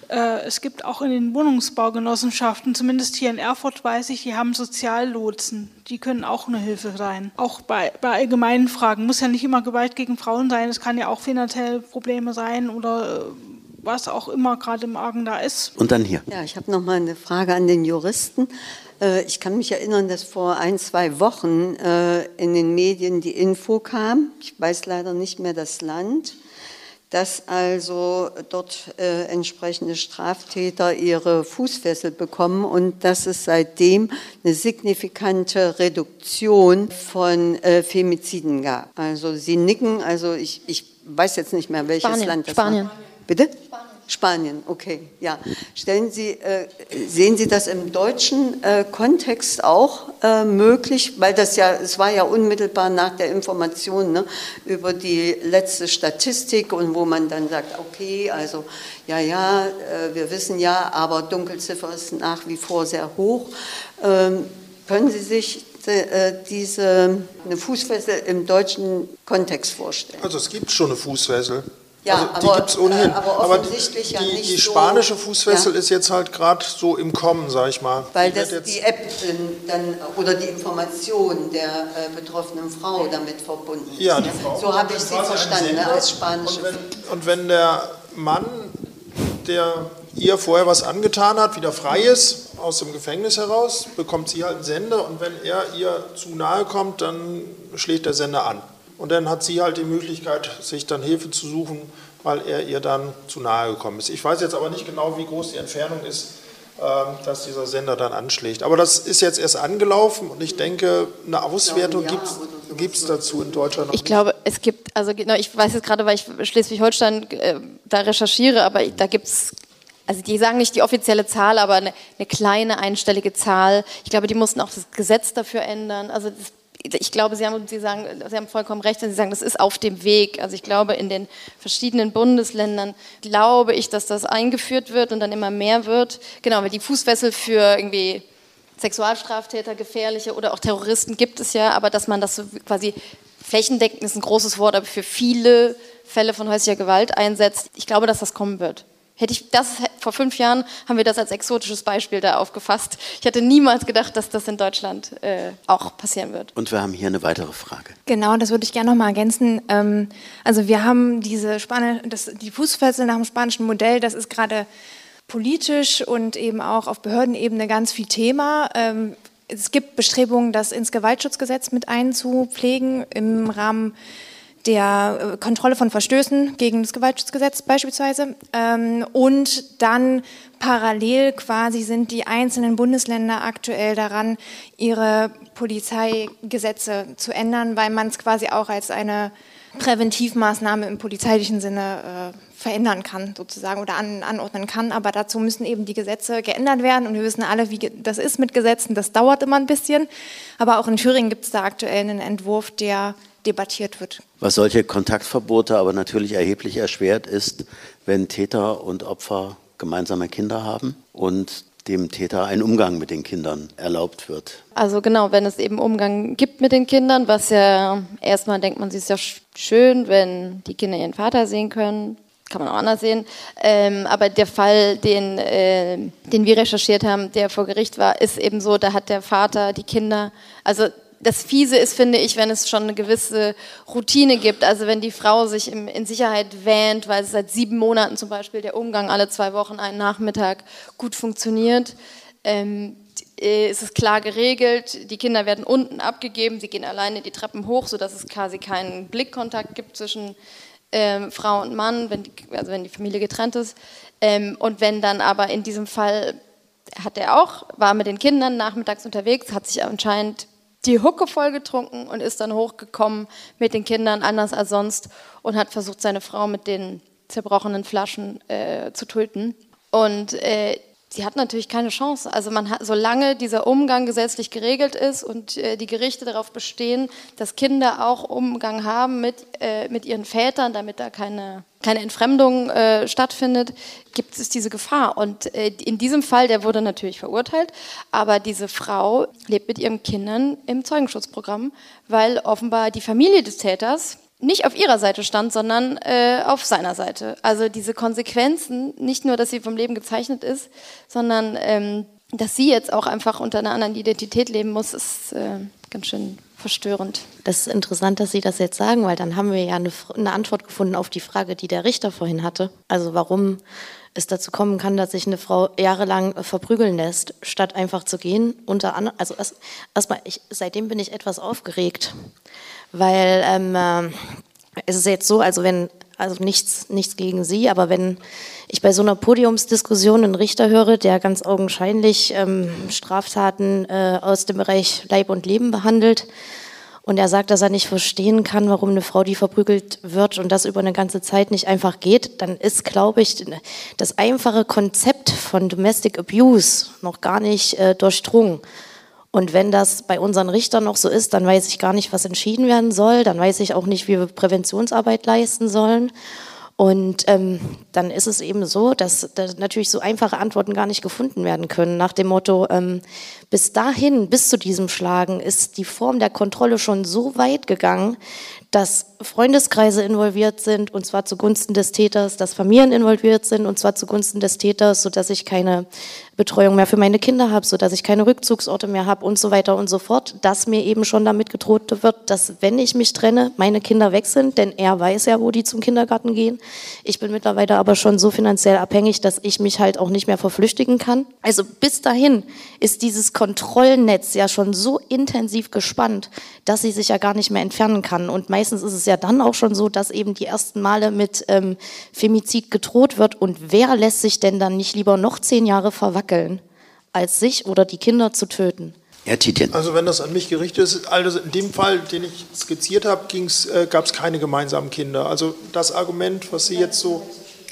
äh, es gibt auch in den Wohnungsbaugenossenschaften, zumindest hier in Erfurt weiß ich, die haben Soziallotsen. Die können auch eine Hilfe sein. Auch bei, bei allgemeinen Fragen. Muss ja nicht immer Gewalt gegen Frauen sein. Es kann ja auch finanzielle Probleme sein oder äh, was auch immer gerade im Argen da ist. Und dann hier. Ja, ich habe noch mal eine Frage an den Juristen. Äh, ich kann mich erinnern, dass vor ein, zwei Wochen äh, in den Medien die Info kam, ich weiß leider nicht mehr das Land, dass also dort äh, entsprechende Straftäter ihre Fußfessel bekommen und dass es seitdem eine signifikante Reduktion von äh, Femiziden gab. Also Sie nicken, also ich, ich weiß jetzt nicht mehr, welches Spanien, Land das Spanien. war. Bitte? Spanien. Spanien, okay, ja. Stellen Sie, äh, sehen Sie das im deutschen äh, Kontext auch äh, möglich? Weil das ja, es war ja unmittelbar nach der Information, ne, über die letzte Statistik und wo man dann sagt, okay, also ja, ja, äh, wir wissen ja, aber Dunkelziffer ist nach wie vor sehr hoch. Ähm, können Sie sich äh, diese eine Fußfessel im deutschen Kontext vorstellen? Also es gibt schon eine Fußfessel. Ja, also die aber, gibt es ohnehin. aber aber offensichtlich die, ja nicht die so, spanische Fußfessel ja. ist jetzt halt gerade so im Kommen, sag ich mal. Weil die das jetzt die App dann oder die Information der äh, betroffenen Frau damit verbunden ist. Ja, die Frau. So habe ich sie verstanden, ne, als spanische. Und wenn, und wenn der Mann, der ihr vorher was angetan hat, wieder frei ist, aus dem Gefängnis heraus, bekommt sie halt einen Sender und wenn er ihr zu nahe kommt, dann schlägt der Sender an. Und dann hat sie halt die Möglichkeit, sich dann Hilfe zu suchen, weil er ihr dann zu nahe gekommen ist. Ich weiß jetzt aber nicht genau, wie groß die Entfernung ist, dass dieser Sender dann anschlägt. Aber das ist jetzt erst angelaufen und ich denke, eine Auswertung gibt es dazu in Deutschland noch Ich nicht. glaube, es gibt, also genau, ich weiß jetzt gerade, weil ich Schleswig-Holstein äh, da recherchiere, aber da gibt es, also die sagen nicht die offizielle Zahl, aber eine, eine kleine einstellige Zahl. Ich glaube, die mussten auch das Gesetz dafür ändern. Also das, ich glaube, Sie haben, Sie, sagen, Sie haben vollkommen recht, wenn Sie sagen, das ist auf dem Weg. Also ich glaube, in den verschiedenen Bundesländern glaube ich, dass das eingeführt wird und dann immer mehr wird. Genau, weil die Fußfessel für irgendwie Sexualstraftäter, Gefährliche oder auch Terroristen gibt es ja, aber dass man das so quasi flächendeckend ist ein großes Wort, aber für viele Fälle von häuslicher Gewalt einsetzt, ich glaube, dass das kommen wird. Hätte ich das, vor fünf Jahren haben wir das als exotisches Beispiel da aufgefasst. Ich hätte niemals gedacht, dass das in Deutschland äh, auch passieren wird. Und wir haben hier eine weitere Frage. Genau, das würde ich gerne noch mal ergänzen. Ähm, also wir haben diese Spani- das, die Fußfessel nach dem spanischen Modell, das ist gerade politisch und eben auch auf Behördenebene ganz viel Thema. Ähm, es gibt Bestrebungen, das ins Gewaltschutzgesetz mit einzupflegen im Rahmen der Kontrolle von Verstößen gegen das Gewaltschutzgesetz beispielsweise. Und dann parallel quasi sind die einzelnen Bundesländer aktuell daran, ihre Polizeigesetze zu ändern, weil man es quasi auch als eine Präventivmaßnahme im polizeilichen Sinne äh, verändern kann, sozusagen, oder an, anordnen kann. Aber dazu müssen eben die Gesetze geändert werden. Und wir wissen alle, wie das ist mit Gesetzen. Das dauert immer ein bisschen. Aber auch in Thüringen gibt es da aktuell einen Entwurf, der debattiert wird. Was solche Kontaktverbote aber natürlich erheblich erschwert ist, wenn Täter und Opfer gemeinsame Kinder haben und dem Täter ein Umgang mit den Kindern erlaubt wird. Also genau, wenn es eben Umgang gibt mit den Kindern, was ja erstmal denkt man, es ist ja schön, wenn die Kinder ihren Vater sehen können, kann man auch anders sehen, ähm, aber der Fall, den, äh, den wir recherchiert haben, der vor Gericht war, ist eben so, da hat der Vater die Kinder, also das Fiese ist, finde ich, wenn es schon eine gewisse Routine gibt, also wenn die Frau sich im, in Sicherheit wähnt, weil es seit sieben Monaten zum Beispiel der Umgang alle zwei Wochen einen Nachmittag gut funktioniert, ähm, ist es klar geregelt, die Kinder werden unten abgegeben, sie gehen alleine die Treppen hoch, sodass es quasi keinen Blickkontakt gibt zwischen ähm, Frau und Mann, wenn die, also wenn die Familie getrennt ist, ähm, und wenn dann aber in diesem Fall, hat er auch, war mit den Kindern nachmittags unterwegs, hat sich anscheinend die Hucke voll getrunken und ist dann hochgekommen mit den Kindern, anders als sonst, und hat versucht, seine Frau mit den zerbrochenen Flaschen äh, zu töten. Und äh, sie hat natürlich keine Chance. Also man hat, solange dieser Umgang gesetzlich geregelt ist und äh, die Gerichte darauf bestehen, dass Kinder auch Umgang haben mit, äh, mit ihren Vätern, damit da keine, keine Entfremdung äh, stattfindet, gibt es diese Gefahr. Und äh, in diesem Fall, der wurde natürlich verurteilt, aber diese Frau lebt mit ihren Kindern im Zeugenschutzprogramm, weil offenbar die Familie des Täters nicht auf ihrer Seite stand, sondern äh, auf seiner Seite. Also diese Konsequenzen, nicht nur, dass sie vom Leben gezeichnet ist, sondern ähm, dass sie jetzt auch einfach unter einer anderen Identität leben muss, ist äh, ganz schön verstörend. Das ist interessant, dass Sie das jetzt sagen, weil dann haben wir ja eine, eine Antwort gefunden auf die Frage, die der Richter vorhin hatte. Also warum es dazu kommen kann, dass sich eine Frau jahrelang verprügeln lässt, statt einfach zu gehen. Unter anderem, also erst, erstmal, ich, seitdem bin ich etwas aufgeregt, weil ähm, äh, es ist jetzt so, also wenn, also nichts, nichts gegen Sie, aber wenn ich bei so einer Podiumsdiskussion einen Richter höre, der ganz augenscheinlich ähm, Straftaten äh, aus dem Bereich Leib und Leben behandelt, und er sagt, dass er nicht verstehen kann, warum eine Frau, die verprügelt wird und das über eine ganze Zeit nicht einfach geht, dann ist, glaube ich, das einfache Konzept von Domestic Abuse noch gar nicht äh, durchdrungen. Und wenn das bei unseren Richtern noch so ist, dann weiß ich gar nicht, was entschieden werden soll. Dann weiß ich auch nicht, wie wir Präventionsarbeit leisten sollen. Und ähm, dann ist es eben so, dass, dass natürlich so einfache Antworten gar nicht gefunden werden können. Nach dem Motto, ähm, bis dahin, bis zu diesem Schlagen, ist die Form der Kontrolle schon so weit gegangen, dass Freundeskreise involviert sind, und zwar zugunsten des Täters, dass Familien involviert sind, und zwar zugunsten des Täters, sodass ich keine Betreuung mehr für meine Kinder habe, sodass ich keine Rückzugsorte mehr habe und so weiter und so fort, dass mir eben schon damit gedroht wird, dass, wenn ich mich trenne, meine Kinder weg sind, denn er weiß ja, wo die zum Kindergarten gehen. Ich bin mittlerweile aber schon so finanziell abhängig, dass ich mich halt auch nicht mehr verflüchtigen kann. Also bis dahin ist dieses Kontrollnetz ja schon so intensiv gespannt, dass sie sich ja gar nicht mehr entfernen kann. Und meistens ist es ja dann auch schon so, dass eben die ersten Male mit ähm, Femizid gedroht wird. Und wer lässt sich denn dann nicht lieber noch zehn Jahre verwackeln, als sich oder die Kinder zu töten? Herr Tietjen. Also wenn das an mich gerichtet ist, also in dem Fall, den ich skizziert habe, äh, gab es keine gemeinsamen Kinder. Also das Argument, was Sie jetzt so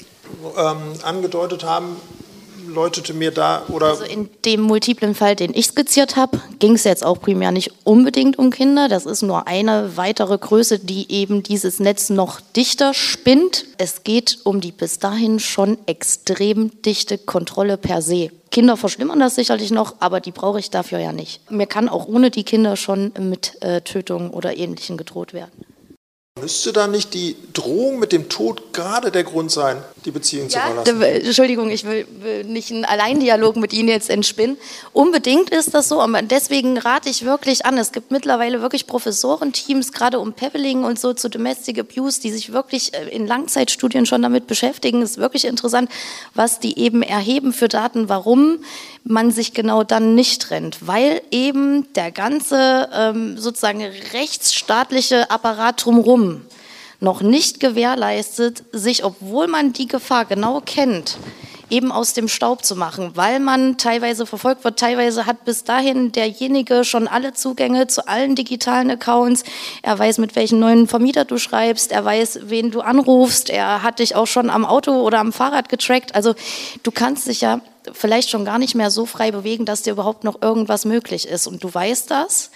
ähm, angedeutet haben, läutete mir da, oder... Also in dem multiplen Fall, den ich skizziert habe, ging es jetzt auch primär nicht unbedingt um Kinder. Das ist nur eine weitere Größe, die eben dieses Netz noch dichter spinnt. Es geht um die bis dahin schon extrem dichte Kontrolle per se. Kinder verschlimmern das sicherlich noch, aber die brauche ich dafür ja nicht. Mir kann auch ohne die Kinder schon mit äh, Tötung oder Ähnlichem gedroht werden. Müsste da nicht die Drohung mit dem Tod gerade der Grund sein, die Beziehung ja, zu verlassen? Entschuldigung, ich will, will nicht einen Alleindialog mit Ihnen jetzt entspinnen. Unbedingt ist das so, aber deswegen rate ich wirklich an. Es gibt mittlerweile wirklich Professorenteams, gerade um Pebbeling und so zu Domestic Abuse, die sich wirklich in Langzeitstudien schon damit beschäftigen. Es ist wirklich interessant, was die eben erheben für Daten, warum man sich genau dann nicht trennt. Weil eben der ganze ähm, sozusagen rechtsstaatliche Apparat drumherum noch nicht gewährleistet, sich, obwohl man die Gefahr genau kennt, eben aus dem Staub zu machen, weil man teilweise verfolgt wird, teilweise hat bis dahin derjenige schon alle Zugänge zu allen digitalen Accounts, er weiß, mit welchem neuen Vermieter du schreibst, er weiß, wen du anrufst, er hat dich auch schon am Auto oder am Fahrrad getrackt, also du kannst dich ja vielleicht schon gar nicht mehr so frei bewegen, dass dir überhaupt noch irgendwas möglich ist und du weißt das,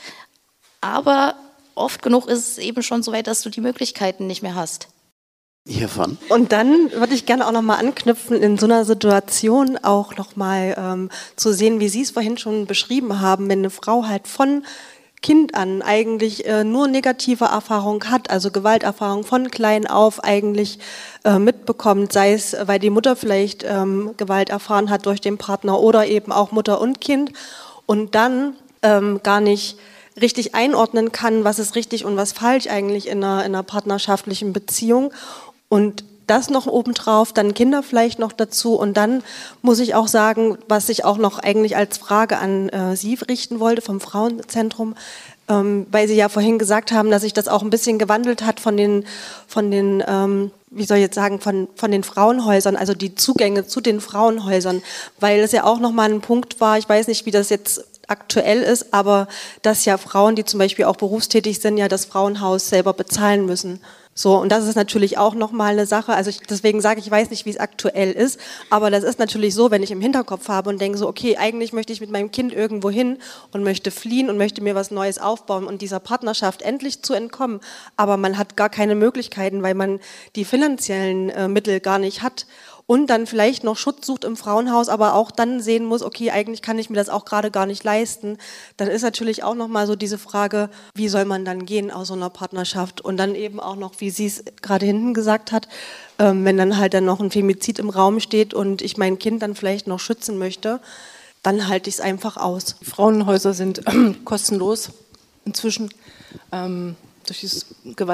aber oft genug ist es eben schon so weit, dass du die Möglichkeiten nicht mehr hast. Hiervon. Und dann würde ich gerne auch nochmal anknüpfen, in so einer Situation auch nochmal ähm, zu sehen, wie Sie es vorhin schon beschrieben haben, wenn eine Frau halt von Kind an eigentlich äh, nur negative Erfahrung hat, also Gewalterfahrung von klein auf eigentlich äh, mitbekommt, sei es, weil die Mutter vielleicht ähm, Gewalt erfahren hat durch den Partner oder eben auch Mutter und Kind und dann ähm, gar nicht richtig einordnen kann, was ist richtig und was falsch eigentlich in einer, in einer partnerschaftlichen Beziehung und das noch obendrauf, dann Kinder vielleicht noch dazu und dann muss ich auch sagen, was ich auch noch eigentlich als Frage an äh, Sie richten wollte vom Frauenzentrum, ähm, weil Sie ja vorhin gesagt haben, dass sich das auch ein bisschen gewandelt hat von den, von den ähm, wie soll ich jetzt sagen, von, von den Frauenhäusern, also die Zugänge zu den Frauenhäusern, weil es ja auch nochmal ein Punkt war, ich weiß nicht, wie das jetzt aktuell ist, aber dass ja Frauen, die zum Beispiel auch berufstätig sind, ja das Frauenhaus selber bezahlen müssen. So, und das ist natürlich auch nochmal eine Sache, also ich, deswegen sage ich, ich weiß nicht, wie es aktuell ist, aber das ist natürlich so, wenn ich im Hinterkopf habe und denke so, okay, eigentlich möchte ich mit meinem Kind irgendwo hin und möchte fliehen und möchte mir was Neues aufbauen und dieser Partnerschaft endlich zu entkommen, aber man hat gar keine Möglichkeiten, weil man die finanziellen äh, Mittel gar nicht hat. und dann vielleicht noch Schutz sucht im Frauenhaus, aber auch dann sehen muss, okay, eigentlich kann ich mir das auch gerade gar nicht leisten, dann ist natürlich auch nochmal so diese Frage, wie soll man dann gehen aus so einer Partnerschaft? Und dann eben auch noch, wie sie es gerade hinten gesagt hat, ähm, wenn dann halt dann noch ein Femizid im Raum steht und ich mein Kind dann vielleicht noch schützen möchte, dann halte ich es einfach aus. Frauenhäuser sind äh, kostenlos inzwischen. Ähm, durch dieses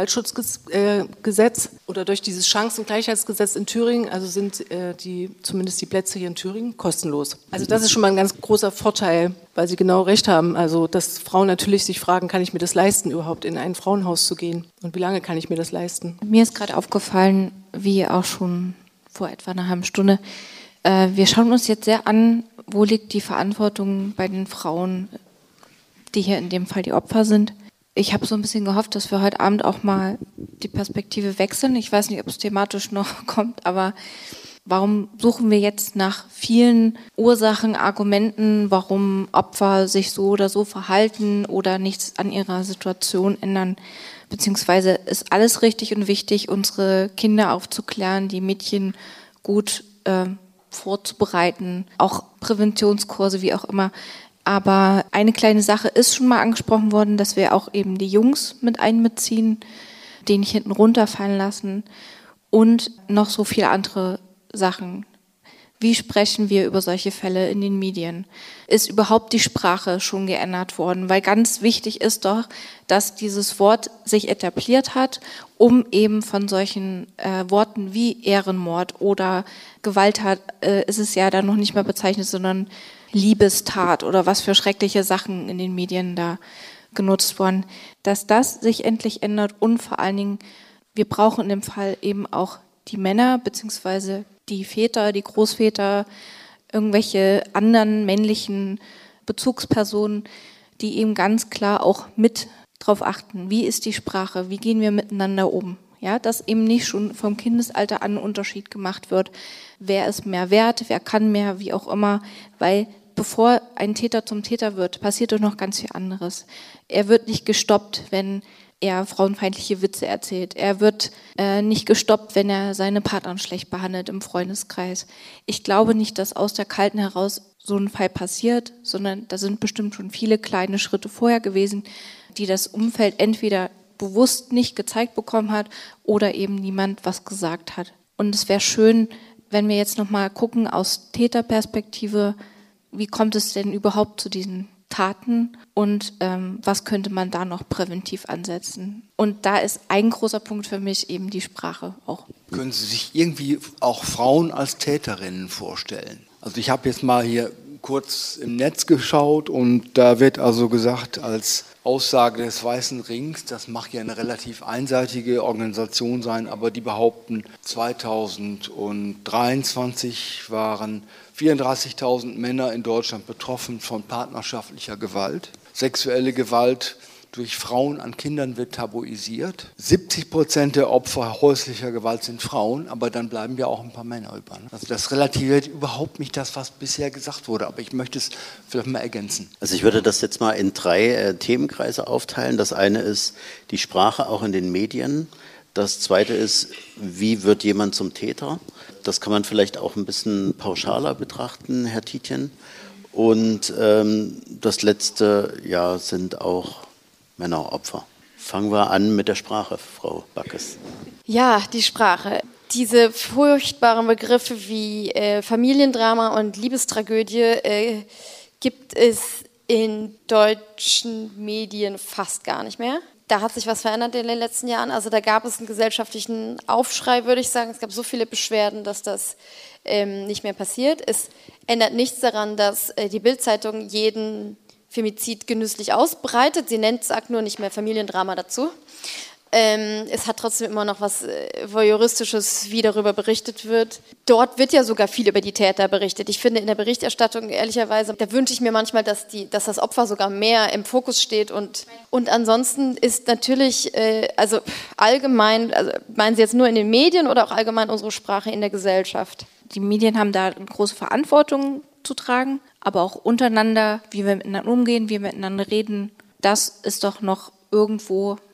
Gewaltschutzgesetz oder durch dieses Chancengleichheitsgesetz in Thüringen, also sind äh, die, zumindest die Plätze hier in Thüringen kostenlos. Also das ist schon mal ein ganz großer Vorteil, weil Sie genau recht haben, also dass Frauen natürlich sich fragen, kann ich mir das leisten, überhaupt in ein Frauenhaus zu gehen und wie lange kann ich mir das leisten? Mir ist gerade aufgefallen, wie auch schon vor etwa einer halben Stunde, äh, wir schauen uns jetzt sehr an, wo liegt die Verantwortung bei den Frauen, die hier in dem Fall die Opfer sind. Ich habe so ein bisschen gehofft, dass wir heute Abend auch mal die Perspektive wechseln. Ich weiß nicht, ob es thematisch noch kommt, aber warum suchen wir jetzt nach vielen Ursachen, Argumenten, warum Opfer sich so oder so verhalten oder nichts an ihrer Situation ändern? Beziehungsweise ist alles richtig und wichtig, unsere Kinder aufzuklären, die Mädchen gut äh, vorzubereiten, auch Präventionskurse, wie auch immer. Aber eine kleine Sache ist schon mal angesprochen worden, dass wir auch eben die Jungs mit einbeziehen, die nicht hinten runterfallen lassen und noch so viele andere Sachen. Wie sprechen wir über solche Fälle in den Medien? Ist überhaupt die Sprache schon geändert worden? Weil ganz wichtig ist doch, dass dieses Wort sich etabliert hat, um eben von solchen äh, Worten wie Ehrenmord oder Gewalttat, äh, ist es ja dann noch nicht mehr bezeichnet, sondern Liebestat oder was für schreckliche Sachen in den Medien da genutzt wurden, dass das sich endlich ändert und vor allen Dingen, wir brauchen in dem Fall eben auch die Männer beziehungsweise die Väter, die Großväter, irgendwelche anderen männlichen Bezugspersonen, die eben ganz klar auch mit drauf achten, wie ist die Sprache, wie gehen wir miteinander um. Ja, dass eben nicht schon vom Kindesalter an ein Unterschied gemacht wird, wer ist mehr wert, wer kann mehr, wie auch immer, weil bevor ein Täter zum Täter wird, passiert doch noch ganz viel anderes. Er wird nicht gestoppt, wenn er frauenfeindliche Witze erzählt. Er wird äh, nicht gestoppt, wenn er seine Partner schlecht behandelt im Freundeskreis. Ich glaube nicht, dass aus der Kalten heraus so ein Fall passiert, sondern da sind bestimmt schon viele kleine Schritte vorher gewesen, die das Umfeld entweder bewusst nicht gezeigt bekommen hat oder eben niemand was gesagt hat. Und es wäre schön, wenn wir jetzt nochmal gucken aus Täterperspektive, wie kommt es denn überhaupt zu diesen Taten und ähm, was könnte man da noch präventiv ansetzen? Und da ist ein großer Punkt für mich eben die Sprache auch. Können Sie sich irgendwie auch Frauen als Täterinnen vorstellen? Also ich habe jetzt mal hier kurz im Netz geschaut und da wird also gesagt, als Aussage des Weißen Rings, das mag ja eine relativ einseitige Organisation sein, aber die behaupten, zweitausenddreiundzwanzig waren vierunddreißigtausend Männer in Deutschland betroffen von partnerschaftlicher Gewalt. Sexuelle Gewalt durch Frauen an Kindern wird tabuisiert. siebzig Prozent der Opfer häuslicher Gewalt sind Frauen, aber dann bleiben ja auch ein paar Männer über. Also das relativiert überhaupt nicht das, was bisher gesagt wurde, aber ich möchte es vielleicht mal ergänzen. Also ich würde das jetzt mal in drei äh, Themenkreise aufteilen. Das eine ist die Sprache auch in den Medien. Das zweite ist, wie wird jemand zum Täter? Das kann man vielleicht auch ein bisschen pauschaler betrachten, Herr Tietjen. Und ähm, das letzte, ja, sind auch Männeropfer. Fangen wir an mit der Sprache, Frau Backes. Ja, die Sprache. Diese furchtbaren Begriffe wie äh, Familiendrama und Liebestragödie äh, gibt es in deutschen Medien fast gar nicht mehr. Da hat sich was verändert in den letzten Jahren. Also da gab es einen gesellschaftlichen Aufschrei, würde ich sagen. Es gab so viele Beschwerden, dass das ähm, nicht mehr passiert. Es ändert nichts daran, dass äh, die Bild-Zeitung jeden Femizid genüsslich ausbreitet. Sie nennt, sagt nur nicht mehr Familiendrama dazu. Ähm, es hat trotzdem immer noch was äh, Voyeuristisches, wie darüber berichtet wird. Dort wird ja sogar viel über die Täter berichtet. Ich finde in der Berichterstattung, ehrlicherweise, da wünsche ich mir manchmal, dass, die, dass das Opfer sogar mehr im Fokus steht. Und, und ansonsten ist natürlich, äh, also allgemein, also meinen Sie jetzt nur in den Medien oder auch allgemein unsere Sprache in der Gesellschaft? Die Medien haben da eine große Verantwortung zu tragen, aber auch untereinander, wie wir miteinander umgehen, wie wir miteinander reden, das ist doch noch irgendwo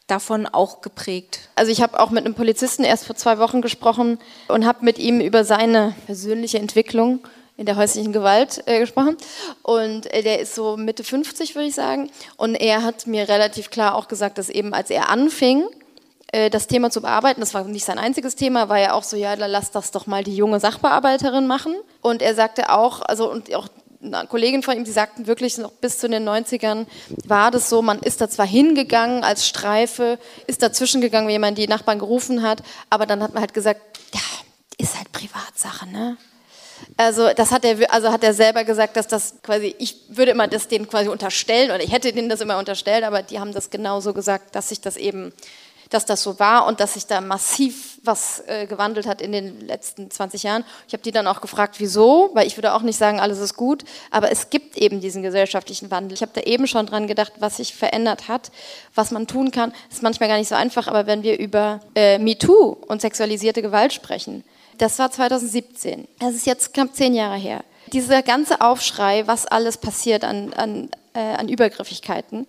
davon auch geprägt? Also ich habe auch mit einem Polizisten erst vor zwei Wochen gesprochen und habe mit ihm über seine persönliche Entwicklung in der häuslichen Gewalt äh, gesprochen. Und äh, der ist so Mitte fünfzig, würde ich sagen. Und er hat mir relativ klar auch gesagt, dass eben als er anfing, äh, das Thema zu bearbeiten, das war nicht sein einziges Thema, war ja auch so, ja, lass das doch mal die junge Sachbearbeiterin machen. Und er sagte auch, also und auch eine Kollegin von ihm, die sagten wirklich noch bis zu den neunzigern war das so, man ist da zwar hingegangen als Streife, ist dazwischen gegangen, wenn jemand die Nachbarn gerufen hat, aber dann hat man halt gesagt, ja, ist halt Privatsache, ne? Also das hat er, also hat er selber gesagt, dass das quasi, ich würde immer das denen quasi unterstellen, oder ich hätte denen das immer unterstellt, aber die haben das genauso gesagt, dass sich das eben, dass das so war und dass sich da massiv was äh, gewandelt hat in den letzten zwanzig Jahren. Ich habe die dann auch gefragt, wieso, weil ich würde auch nicht sagen, alles ist gut, aber es gibt eben diesen gesellschaftlichen Wandel. Ich habe da eben schon dran gedacht, was sich verändert hat, was man tun kann. Das ist manchmal gar nicht so einfach, aber wenn wir über äh, MeToo und sexualisierte Gewalt sprechen, das war zweitausendsiebzehn, das ist jetzt knapp zehn Jahre her. Dieser ganze Aufschrei, was alles passiert an, an, äh, an Übergriffigkeiten,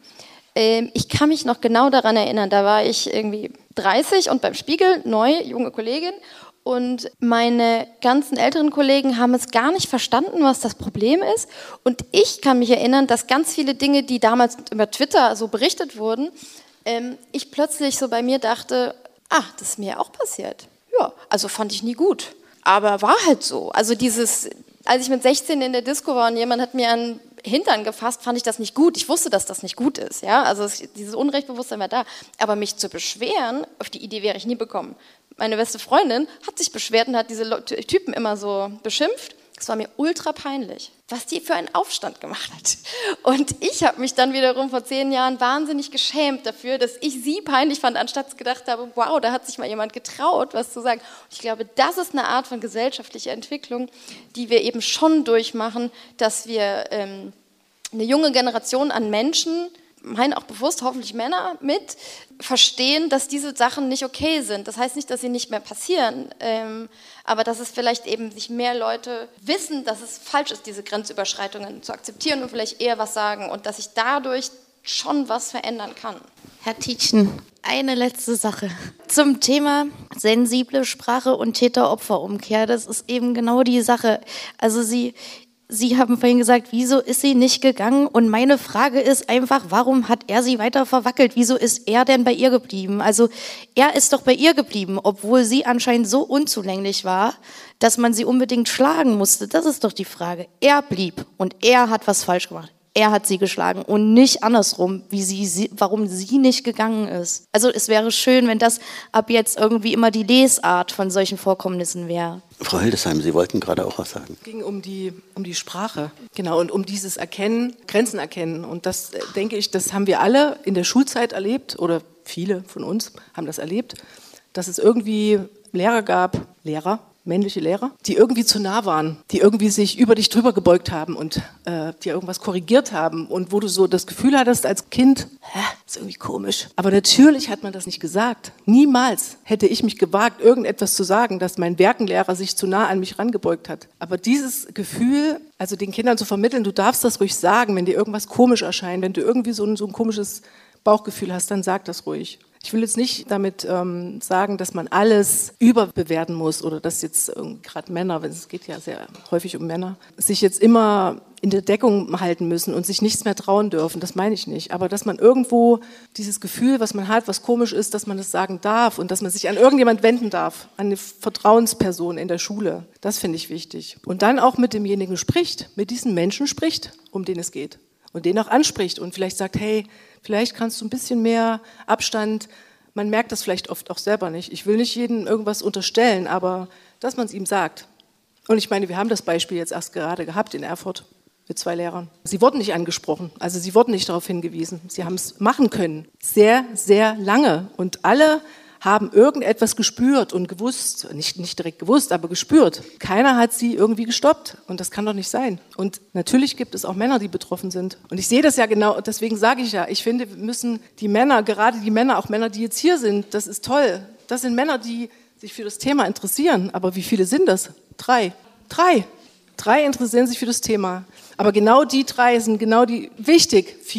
ich kann mich noch genau daran erinnern, da war ich irgendwie dreißig und beim Spiegel, neu, junge Kollegin, und meine ganzen älteren Kollegen haben es gar nicht verstanden, was das Problem ist. Und ich kann mich erinnern, dass ganz viele Dinge, die damals über Twitter so berichtet wurden, ähm, ich plötzlich so bei mir dachte, ah, das ist mir auch passiert. Ja, also fand ich nie gut, aber war halt so. Also dieses, als ich mit sechzehn in der Disco war und jemand hat mir einen Hintern gefasst, fand ich das nicht gut. Ich wusste, dass das nicht gut ist. Ja? Also es, dieses Unrechtbewusstsein war da. Aber mich zu beschweren, auf die Idee wäre ich nie gekommen. Meine beste Freundin hat sich beschwert und hat diese Leute, Typen immer so beschimpft. Es war mir ultra peinlich, was die für einen Aufstand gemacht hat. Und ich habe mich dann wiederum vor zehn Jahren wahnsinnig geschämt dafür, dass ich sie peinlich fand, anstatt gedacht habe, wow, da hat sich mal jemand getraut, was zu sagen. Und ich glaube, das ist eine Art von gesellschaftlicher Entwicklung, die wir eben schon durchmachen, dass wir ähm, eine junge Generation an Menschen, meinen auch bewusst, hoffentlich Männer mit, verstehen, dass diese Sachen nicht okay sind. Das heißt nicht, dass sie nicht mehr passieren, ähm, aber dass es vielleicht eben sich mehr Leute wissen, dass es falsch ist, diese Grenzüberschreitungen zu akzeptieren und vielleicht eher was sagen und dass sich dadurch schon was verändern kann. Herr Tietjen, eine letzte Sache zum Thema sensible Sprache und Täter-Opfer-Umkehr. Das ist eben genau die Sache. Also Sie... Sie haben vorhin gesagt, wieso ist sie nicht gegangen? Und meine Frage ist einfach, warum hat er sie weiter verwackelt? Wieso ist er denn bei ihr geblieben? Also er ist doch bei ihr geblieben, obwohl sie anscheinend so unzulänglich war, dass man sie unbedingt schlagen musste. Das ist doch die Frage. Er blieb und er hat was falsch gemacht. Er hat sie geschlagen und nicht andersrum, wie sie, sie, warum sie nicht gegangen ist. Also es wäre schön, wenn das ab jetzt irgendwie immer die Lesart von solchen Vorkommnissen wäre. Frau Hildesheim, Sie wollten gerade auch was sagen. Es ging um die, um die Sprache, genau, und um dieses Erkennen, Grenzen erkennen. Und das, denke ich, das haben wir alle in der Schulzeit erlebt, oder viele von uns haben das erlebt, dass es irgendwie Lehrer gab, Lehrer, männliche Lehrer, die irgendwie zu nah waren, die irgendwie sich über dich drüber gebeugt haben und äh, dir irgendwas korrigiert haben und wo du so das Gefühl hattest als Kind, hä, ist irgendwie komisch. Aber natürlich hat man das nicht gesagt. Niemals hätte ich mich gewagt, irgendetwas zu sagen, dass mein Werkenlehrer sich zu nah an mich rangebeugt hat. Aber dieses Gefühl, also den Kindern zu vermitteln, du darfst das ruhig sagen, wenn dir irgendwas komisch erscheint, wenn du irgendwie so ein, so ein komisches Bauchgefühl hast, dann sag das ruhig. Ich will jetzt nicht damit ähm, sagen, dass man alles überbewerten muss oder dass jetzt ähm, gerade Männer, wenn es geht ja sehr häufig um Männer, sich jetzt immer in der Deckung halten müssen und sich nichts mehr trauen dürfen. Das meine ich nicht. Aber dass man irgendwo dieses Gefühl, was man hat, was komisch ist, dass man das sagen darf und dass man sich an irgendjemand wenden darf, an eine Vertrauensperson in der Schule, das finde ich wichtig. Und dann auch mit demjenigen spricht, mit diesen Menschen spricht, um den es geht. Und den auch anspricht und vielleicht sagt, hey, vielleicht kannst du ein bisschen mehr Abstand, man merkt das vielleicht oft auch selber nicht. Ich will nicht jedem irgendwas unterstellen, aber dass man es ihm sagt. Und ich meine, wir haben das Beispiel jetzt erst gerade gehabt in Erfurt mit zwei Lehrern. Sie wurden nicht angesprochen, also sie wurden nicht darauf hingewiesen. Sie haben es machen können, sehr, sehr lange. Und alle haben irgendetwas gespürt und gewusst, nicht, nicht direkt gewusst, aber gespürt. Keiner hat sie irgendwie gestoppt und das kann doch nicht sein. Und natürlich gibt es auch Männer, die betroffen sind. Und ich sehe das ja genau, deswegen sage ich ja, ich finde, wir müssen die Männer, gerade die Männer, auch Männer, die jetzt hier sind, das ist toll. Das sind Männer, die sich für das Thema interessieren. Aber wie viele sind das? Drei. Drei. Drei interessieren sich für das Thema. Aber genau die drei sind genau die, wichtig, vier.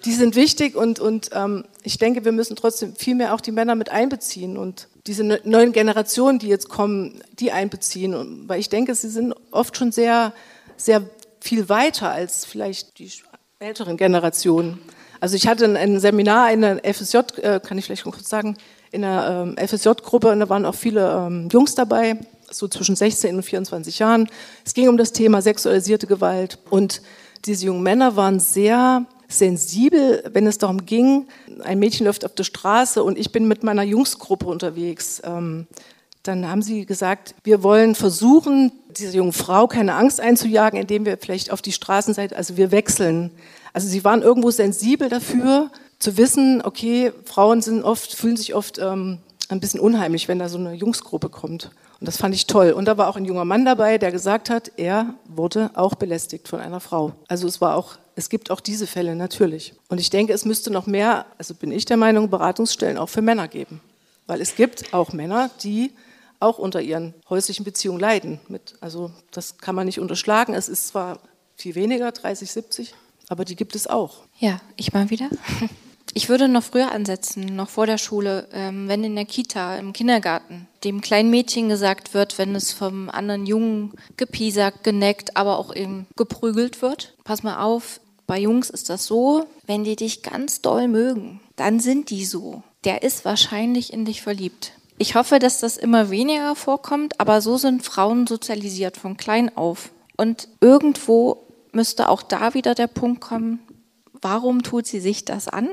Die sind wichtig und, und ähm, ich denke, wir müssen trotzdem viel mehr auch die Männer mit einbeziehen und diese ne- neuen Generationen, die jetzt kommen, die einbeziehen. Und, weil ich denke, sie sind oft schon sehr, sehr viel weiter als vielleicht die älteren Generationen. Also ich hatte ein, ein Seminar in der F S J, äh, kann ich vielleicht kurz sagen, in der ähm, F S J-Gruppe und da waren auch viele ähm, Jungs dabei, so zwischen sechzehn und vierundzwanzig Jahren. Es ging um das Thema sexualisierte Gewalt und diese jungen Männer waren sehr sensibel, wenn es darum ging, ein Mädchen läuft auf der Straße und ich bin mit meiner Jungsgruppe unterwegs. Ähm, dann haben sie gesagt, wir wollen versuchen, dieser jungen Frau keine Angst einzujagen, indem wir vielleicht auf die Straßenseite, also wir wechseln. Also sie waren irgendwo sensibel dafür, zu wissen, okay, Frauen sind oft, fühlen sich oft ähm, ein bisschen unheimlich, wenn da so eine Jungsgruppe kommt. Und das fand ich toll. Und da war auch ein junger Mann dabei, der gesagt hat, er wurde auch belästigt von einer Frau. Also es war auch, es gibt auch diese Fälle natürlich. Und ich denke, es müsste noch mehr, also bin ich der Meinung, Beratungsstellen auch für Männer geben. Weil es gibt auch Männer, die auch unter ihren häuslichen Beziehungen leiden. Mit, also das kann man nicht unterschlagen. Es ist zwar viel weniger, dreißig, siebzig, aber die gibt es auch. Ja, ich mal wieder. Ich würde noch früher ansetzen, noch vor der Schule, ähm, wenn in der Kita, im Kindergarten, dem kleinen Mädchen gesagt wird, wenn es vom anderen Jungen gepiesackt, geneckt, aber auch eben geprügelt wird. Pass mal auf, bei Jungs ist das so, wenn die dich ganz doll mögen, dann sind die so. Der ist wahrscheinlich in dich verliebt. Ich hoffe, dass das immer weniger vorkommt, aber so sind Frauen sozialisiert von klein auf. Und irgendwo müsste auch da wieder der Punkt kommen, warum tut sie sich das an?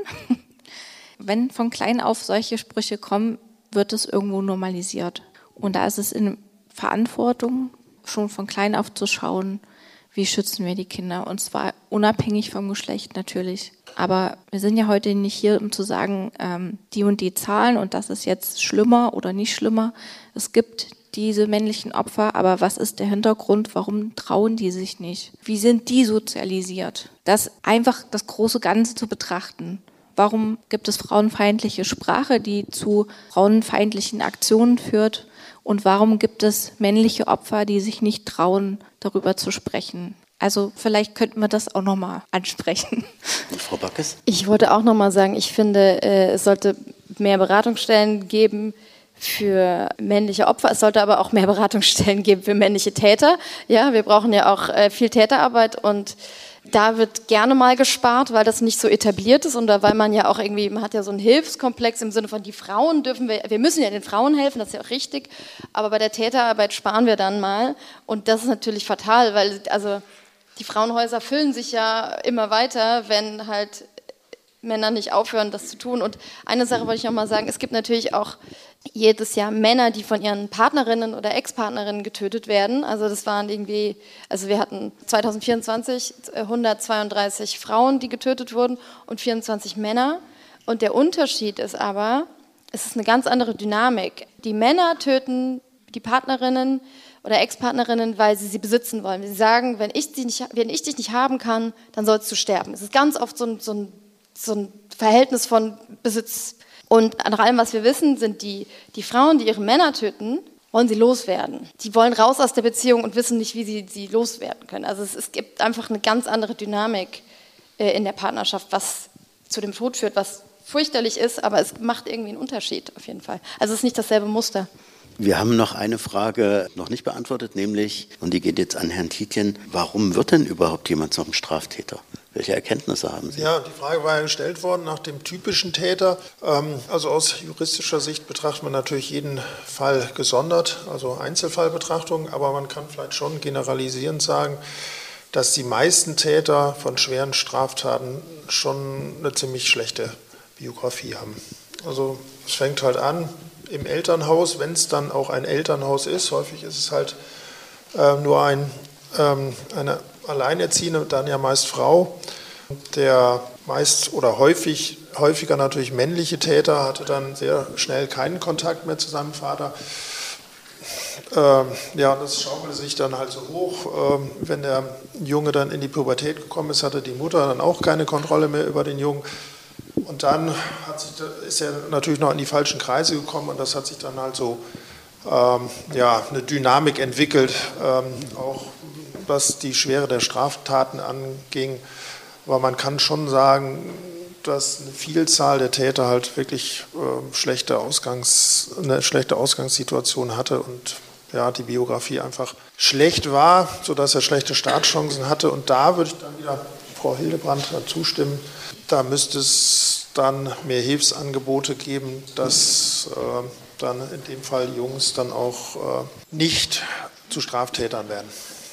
Wenn von klein auf solche Sprüche kommen, wird es irgendwo normalisiert. Und da ist es in Verantwortung, schon von klein auf zu schauen, wie schützen wir die Kinder. Und zwar unabhängig vom Geschlecht natürlich. Aber wir sind ja heute nicht hier, um zu sagen, ähm, die und die Zahlen und das ist jetzt schlimmer oder nicht schlimmer. Es gibt diese männlichen Opfer, aber was ist der Hintergrund? Warum trauen die sich nicht? Wie sind die sozialisiert? Das einfach das große Ganze zu betrachten. Warum gibt es frauenfeindliche Sprache, die zu frauenfeindlichen Aktionen führt? Und warum gibt es männliche Opfer, die sich nicht trauen, darüber zu sprechen? Also vielleicht könnten wir das auch nochmal ansprechen. Frau Backes? Ich wollte auch nochmal sagen, ich finde, es sollte mehr Beratungsstellen geben für männliche Opfer. Es sollte aber auch mehr Beratungsstellen geben für männliche Täter. Ja, wir brauchen ja auch viel Täterarbeit und da wird gerne mal gespart, weil das nicht so etabliert ist und da, weil man ja auch irgendwie, man hat ja so einen Hilfskomplex im Sinne von, die Frauen dürfen wir, wir müssen ja den Frauen helfen, das ist ja auch richtig, aber bei der Täterarbeit sparen wir dann mal und das ist natürlich fatal, weil also die Frauenhäuser füllen sich ja immer weiter, wenn halt Männer nicht aufhören, das zu tun. Und eine Sache wollte ich noch mal sagen, es gibt natürlich auch jedes Jahr Männer, die von ihren Partnerinnen oder Ex-Partnerinnen getötet werden. Also das waren irgendwie, also wir hatten zwanzig vierundzwanzig hundertzweiunddreißig Frauen, die getötet wurden und vierundzwanzig Männer. Und der Unterschied ist aber, es ist eine ganz andere Dynamik. Die Männer töten die Partnerinnen oder Ex-Partnerinnen, weil sie sie besitzen wollen. Sie sagen, wenn ich, die nicht, wenn ich dich nicht haben kann, dann sollst du sterben. Es ist ganz oft so ein, so ein, so ein Verhältnis von Besitz. Und nach allem, was wir wissen, sind die, die Frauen, die ihre Männer töten, wollen sie loswerden. Die wollen raus aus der Beziehung und wissen nicht, wie sie sie loswerden können. Also es, es gibt einfach eine ganz andere Dynamik äh, in der Partnerschaft, was zu dem Tod führt, was fürchterlich ist, aber es macht irgendwie einen Unterschied auf jeden Fall. Also es ist nicht dasselbe Muster. Wir haben noch eine Frage noch nicht beantwortet, nämlich, und die geht jetzt an Herrn Tietjen, warum wird denn überhaupt jemand zum Straftäter? Welche Erkenntnisse haben Sie? Ja, die Frage war ja gestellt worden nach dem typischen Täter. Also aus juristischer Sicht betrachtet man natürlich jeden Fall gesondert, also Einzelfallbetrachtung, aber man kann vielleicht schon generalisierend sagen, dass die meisten Täter von schweren Straftaten schon eine ziemlich schlechte Biografie haben. Also es fängt halt an im Elternhaus, wenn es dann auch ein Elternhaus ist. Häufig ist es halt äh, nur ein, ähm, eine Alleinerziehende, dann ja meist Frau. Der meist oder häufig, häufiger natürlich männliche Täter hatte dann sehr schnell keinen Kontakt mehr zu seinem Vater. Ähm, ja, das schaukelte sich dann halt so hoch. Ähm, wenn der Junge dann in die Pubertät gekommen ist, hatte die Mutter dann auch keine Kontrolle mehr über den Jungen. Und dann hat sich, ist er natürlich noch in die falschen Kreise gekommen und das hat sich dann halt so ähm, ja, eine Dynamik entwickelt, ähm, auch was die Schwere der Straftaten anging. Aber man kann schon sagen, dass eine Vielzahl der Täter halt wirklich äh, schlechte Ausgangs, eine schlechte Ausgangssituation hatte und ja, die Biografie einfach schlecht war, sodass er schlechte Startchancen hatte. Und da würde ich dann wieder Frau Hildebrand zustimmen. Da müsste es dann mehr Hilfsangebote geben, dass äh, dann in dem Fall die Jungs dann auch äh, nicht zu Straftätern werden.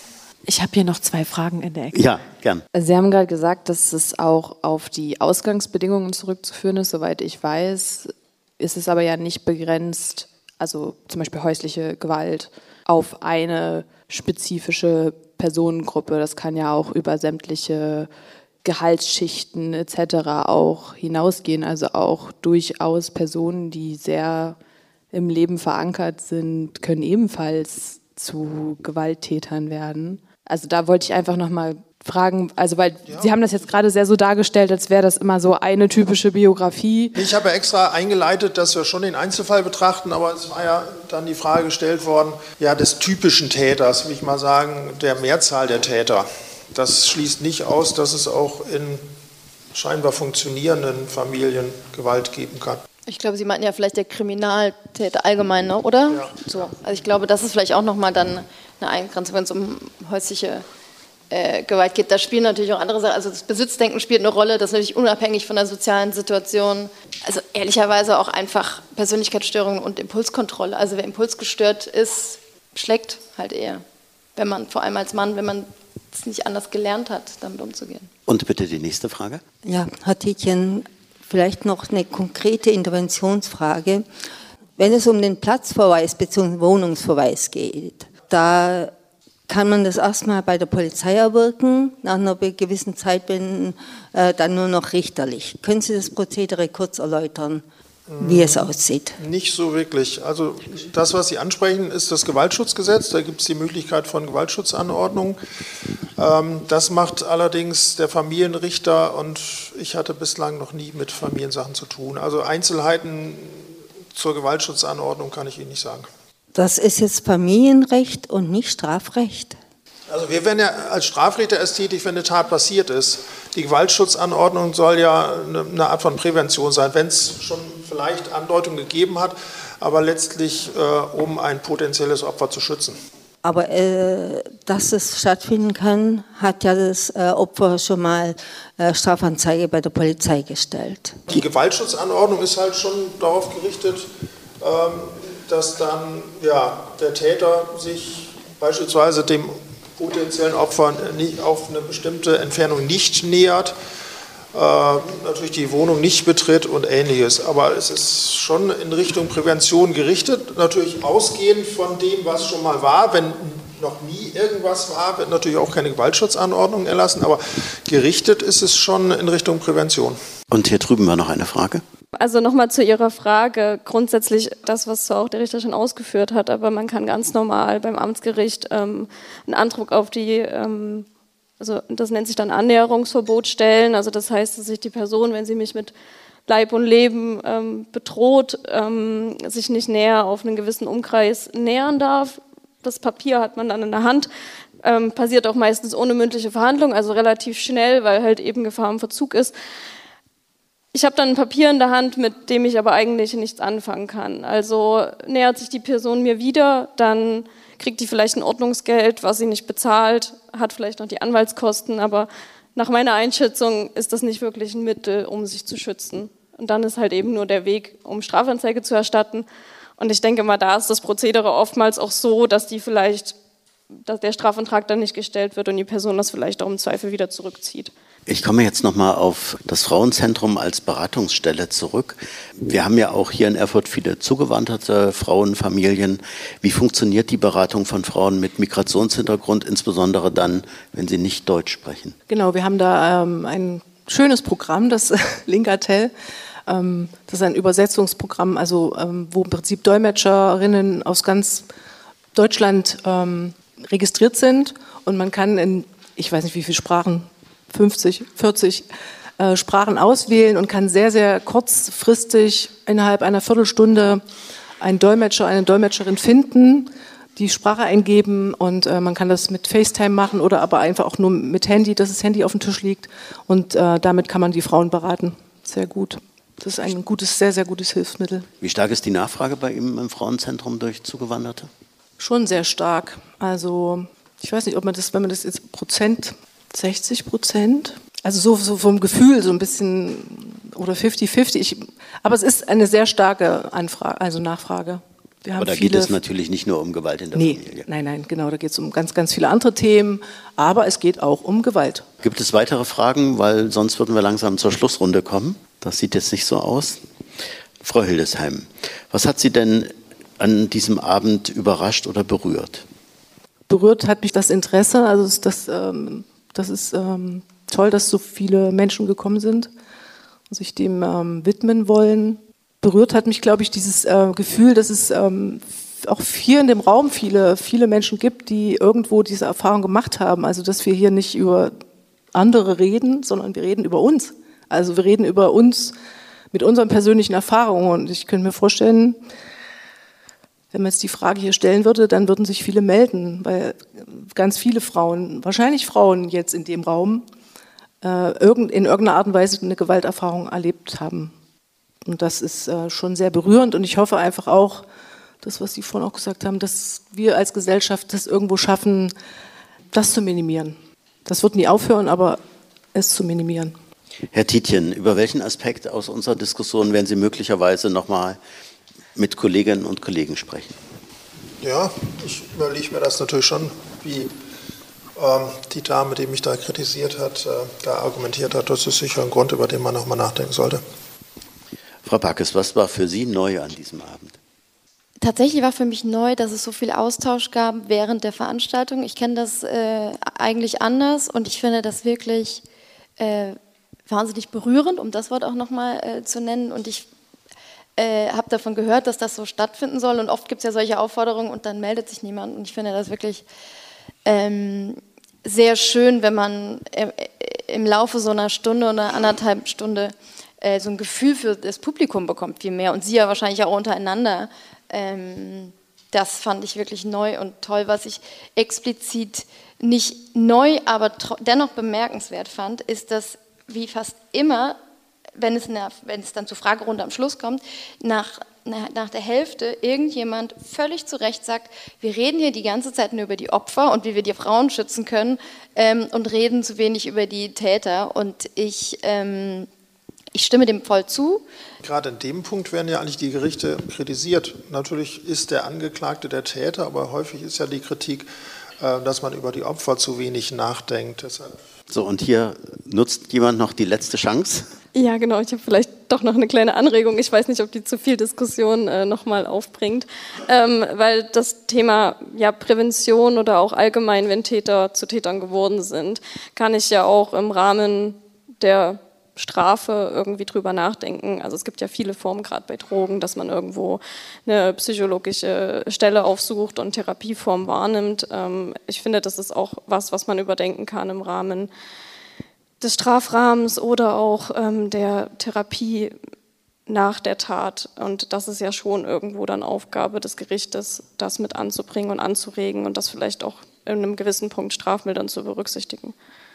Ich habe hier noch zwei Fragen in der Ecke. Ja, gern. Sie haben gerade gesagt, dass es auch auf die Ausgangsbedingungen zurückzuführen ist. Soweit ich weiß, ist es aber ja nicht begrenzt, also zum Beispiel häusliche Gewalt, auf eine spezifische Personengruppe. Das kann ja auch über sämtliche Gehaltsschichten et cetera auch hinausgehen. Also auch durchaus Personen, die sehr im Leben verankert sind, können ebenfalls zu Gewalttätern werden. Also da wollte ich einfach nochmal fragen, also weil ja. Sie haben das jetzt gerade sehr so dargestellt, als wäre das immer so eine typische Biografie. Ich habe ja extra eingeleitet, dass wir schon den Einzelfall betrachten, aber es war ja dann die Frage gestellt worden, ja, des typischen Täters, will ich mal sagen, der Mehrzahl der Täter. Das schließt nicht aus, dass es auch in scheinbar funktionierenden Familien Gewalt geben kann. Ich glaube, Sie meinten ja vielleicht der Kriminaltäter allgemein, ne? Oder? Ja. So. Also ich glaube, das ist vielleicht auch nochmal dann eine Eingrenzung, wenn es um häusliche äh, Gewalt geht. Da spielen natürlich auch andere Sachen, also das Besitzdenken spielt eine Rolle, das ist natürlich unabhängig von der sozialen Situation. Also ehrlicherweise auch einfach Persönlichkeitsstörungen und Impulskontrolle. Also wer impulsgestört ist, schlägt halt eher. Wenn man, vor allem als Mann, wenn man es nicht anders gelernt hat, damit umzugehen. Und bitte die nächste Frage. Ja, Herr Tietjen, vielleicht noch eine konkrete Interventionsfrage. Wenn es um den Platzverweis bzw. Wohnungsverweis geht, da kann man das erstmal bei der Polizei erwirken, nach einer gewissen Zeit bin, äh, dann nur noch richterlich. Können Sie das Prozedere kurz erläutern, wie es aussieht? Nicht so wirklich. Also das, was Sie ansprechen, ist das Gewaltschutzgesetz. Da gibt es die Möglichkeit von Gewaltschutzanordnungen. Ähm, das macht allerdings der Familienrichter und ich hatte bislang noch nie mit Familiensachen zu tun. Also Einzelheiten zur Gewaltschutzanordnung kann ich Ihnen nicht sagen. Das ist jetzt Familienrecht und nicht Strafrecht. Also wir werden ja als Strafrichter erst tätig, wenn eine Tat passiert ist. Die Gewaltschutzanordnung soll ja eine Art von Prävention sein, wenn es schon vielleicht Andeutungen gegeben hat, aber letztlich äh, um ein potenzielles Opfer zu schützen. Aber äh, dass es stattfinden kann, hat ja das äh, Opfer schon mal äh, Strafanzeige bei der Polizei gestellt. Die Gewaltschutzanordnung ist halt schon darauf gerichtet, ähm, dass dann ja, der Täter sich beispielsweise dem potenziellen Opfer nicht auf eine bestimmte Entfernung nicht nähert, äh, natürlich die Wohnung nicht betritt und Ähnliches. Aber es ist schon in Richtung Prävention gerichtet, natürlich ausgehend von dem, was schon mal war. Wenn noch nie irgendwas war, wird natürlich auch keine Gewaltschutzanordnung erlassen, aber gerichtet ist es schon in Richtung Prävention. Und hier drüben war noch eine Frage. Also nochmal zu Ihrer Frage, grundsätzlich das, was zwar auch der Richter schon ausgeführt hat, aber man kann ganz normal beim Amtsgericht ähm, einen Antrag auf die, ähm, also das nennt sich dann Annäherungsverbot stellen, also das heißt, dass sich die Person, wenn sie mich mit Leib und Leben ähm, bedroht, ähm, sich nicht näher auf einen gewissen Umkreis nähern darf. Das Papier hat man dann in der Hand, ähm, passiert auch meistens ohne mündliche Verhandlung, also relativ schnell, weil halt eben Gefahr im Verzug ist. Ich habe dann ein Papier in der Hand, mit dem ich aber eigentlich nichts anfangen kann. Also nähert sich die Person mir wieder, dann kriegt die vielleicht ein Ordnungsgeld, was sie nicht bezahlt, hat vielleicht noch die Anwaltskosten, aber nach meiner Einschätzung ist das nicht wirklich ein Mittel, um sich zu schützen. Und dann ist halt eben nur der Weg, um Strafanzeige zu erstatten. Und ich denke mal, da ist das Prozedere oftmals auch so, dass die vielleicht, dass der Strafantrag dann nicht gestellt wird und die Person das vielleicht auch im Zweifel wieder zurückzieht. Ich komme jetzt nochmal auf das Frauenzentrum als Beratungsstelle zurück. Wir haben ja auch hier in Erfurt viele zugewanderte Frauenfamilien. Wie funktioniert die Beratung von Frauen mit Migrationshintergrund, insbesondere dann, wenn sie nicht Deutsch sprechen? Genau, wir haben da ähm, ein schönes Programm, das Linkatel. Ähm, das ist ein Übersetzungsprogramm, also ähm, wo im Prinzip Dolmetscherinnen aus ganz Deutschland ähm, registriert sind und man kann in, ich weiß nicht wie viele Sprachen, fünfzig, vierzig äh, Sprachen auswählen und kann sehr, sehr kurzfristig innerhalb einer Viertelstunde einen Dolmetscher, eine Dolmetscherin finden, die Sprache eingeben und äh, man kann das mit FaceTime machen oder aber einfach auch nur mit Handy, dass das Handy auf dem Tisch liegt und äh, damit kann man die Frauen beraten. sehr gut. Das ist ein gutes, sehr, sehr gutes Hilfsmittel. Wie stark ist die Nachfrage bei ihm im Frauenzentrum durch Zugewanderte? Schon sehr stark. Also ich weiß nicht, ob man das, wenn man das jetzt Prozent, sechzig Prozent, also so, so vom Gefühl so ein bisschen oder fifty fifty. Ich, aber es ist eine sehr starke Anfrage, also Nachfrage. Wir haben aber da viele, geht es natürlich nicht nur um Gewalt in der nee, Familie. Nein, nein, genau, da geht es um ganz, ganz viele andere Themen, aber es geht auch um Gewalt. Gibt es weitere Fragen, weil sonst würden wir langsam zur Schlussrunde kommen? Das sieht jetzt nicht so aus. Frau Hildesheim, was hat Sie denn an diesem Abend überrascht oder berührt? Berührt hat mich das Interesse, also das, das, ähm, das ist ähm, toll, dass so viele Menschen gekommen sind und sich dem ähm, widmen wollen. Berührt hat mich, glaube ich, dieses äh, Gefühl, dass es ähm, auch hier in dem Raum viele, viele Menschen gibt, die irgendwo diese Erfahrung gemacht haben. Also dass wir hier nicht über andere reden, sondern wir reden über uns. Also wir reden über uns mit unseren persönlichen Erfahrungen. Und ich könnte mir vorstellen, wenn man jetzt die Frage hier stellen würde, dann würden sich viele melden, weil ganz viele Frauen, wahrscheinlich Frauen jetzt in dem Raum, äh, irgend, in irgendeiner Art und Weise eine Gewalterfahrung erlebt haben. Und das ist äh, schon sehr berührend. Und ich hoffe einfach auch, das, was Sie vorhin auch gesagt haben, dass wir als Gesellschaft das irgendwo schaffen, das zu minimieren. Das wird nie aufhören, aber es zu minimieren. Herr Tietjen, über welchen Aspekt aus unserer Diskussion werden Sie möglicherweise noch mal mit Kolleginnen und Kollegen sprechen? Ja, ich überlege mir das natürlich schon, wie ähm, die Dame, die mich da kritisiert hat, äh, da argumentiert hat. Das ist sicher ein Grund, über den man noch mal nachdenken sollte. Frau Backes, was war für Sie neu an diesem Abend? Tatsächlich war für mich neu, dass es so viel Austausch gab während der Veranstaltung. Ich kenne das äh, eigentlich anders und ich finde das wirklich äh, wahnsinnig berührend, um das Wort auch nochmal äh, zu nennen. Und ich äh, habe davon gehört, dass das so stattfinden soll. Und oft gibt es ja solche Aufforderungen und dann meldet sich niemand. Und ich finde das wirklich ähm, sehr schön, wenn man äh, im Laufe so einer Stunde oder anderthalb Stunde äh, so ein Gefühl für das Publikum bekommt, viel mehr. Und Sie ja wahrscheinlich auch untereinander. Ähm, das fand ich wirklich neu und toll, was ich explizit nicht neu, aber dennoch bemerkenswert fand, ist, dass wie fast immer, wenn es, der, wenn es dann zur Fragerunde am Schluss kommt, nach, nach der Hälfte irgendjemand völlig zu Recht sagt, wir reden hier die ganze Zeit nur über die Opfer und wie wir die Frauen schützen können ähm, und reden zu wenig über die Täter. Und ich, ähm, ich stimme dem voll zu. Gerade in dem Punkt werden ja eigentlich die Gerichte kritisiert. Natürlich ist der Angeklagte der Täter, aber häufig ist ja die Kritik, äh, dass man über die Opfer zu wenig nachdenkt. Deshalb So, und hier nutzt jemand noch die letzte Chance? Ja, genau. Ich habe vielleicht doch noch eine kleine Anregung. Ich weiß nicht, ob die zu viel Diskussion äh, nochmal aufbringt. Ähm, weil das Thema ja, Prävention oder auch allgemein, wenn Täter zu Tätern geworden sind, kann ich ja auch im Rahmen der Strafe irgendwie drüber nachdenken. Also es gibt ja viele Formen, gerade bei Drogen, dass man irgendwo eine psychologische Stelle aufsucht und Therapieform wahrnimmt. Ähm, ich finde, das ist auch was, was man überdenken kann im Rahmen des Strafrahmens oder auch ähm, der Therapie nach der Tat. Und das ist ja schon irgendwo dann Aufgabe des Gerichtes, das mit anzubringen und anzuregen und das vielleicht auch in einem gewissen Punkt strafmildernd zu berücksichtigen.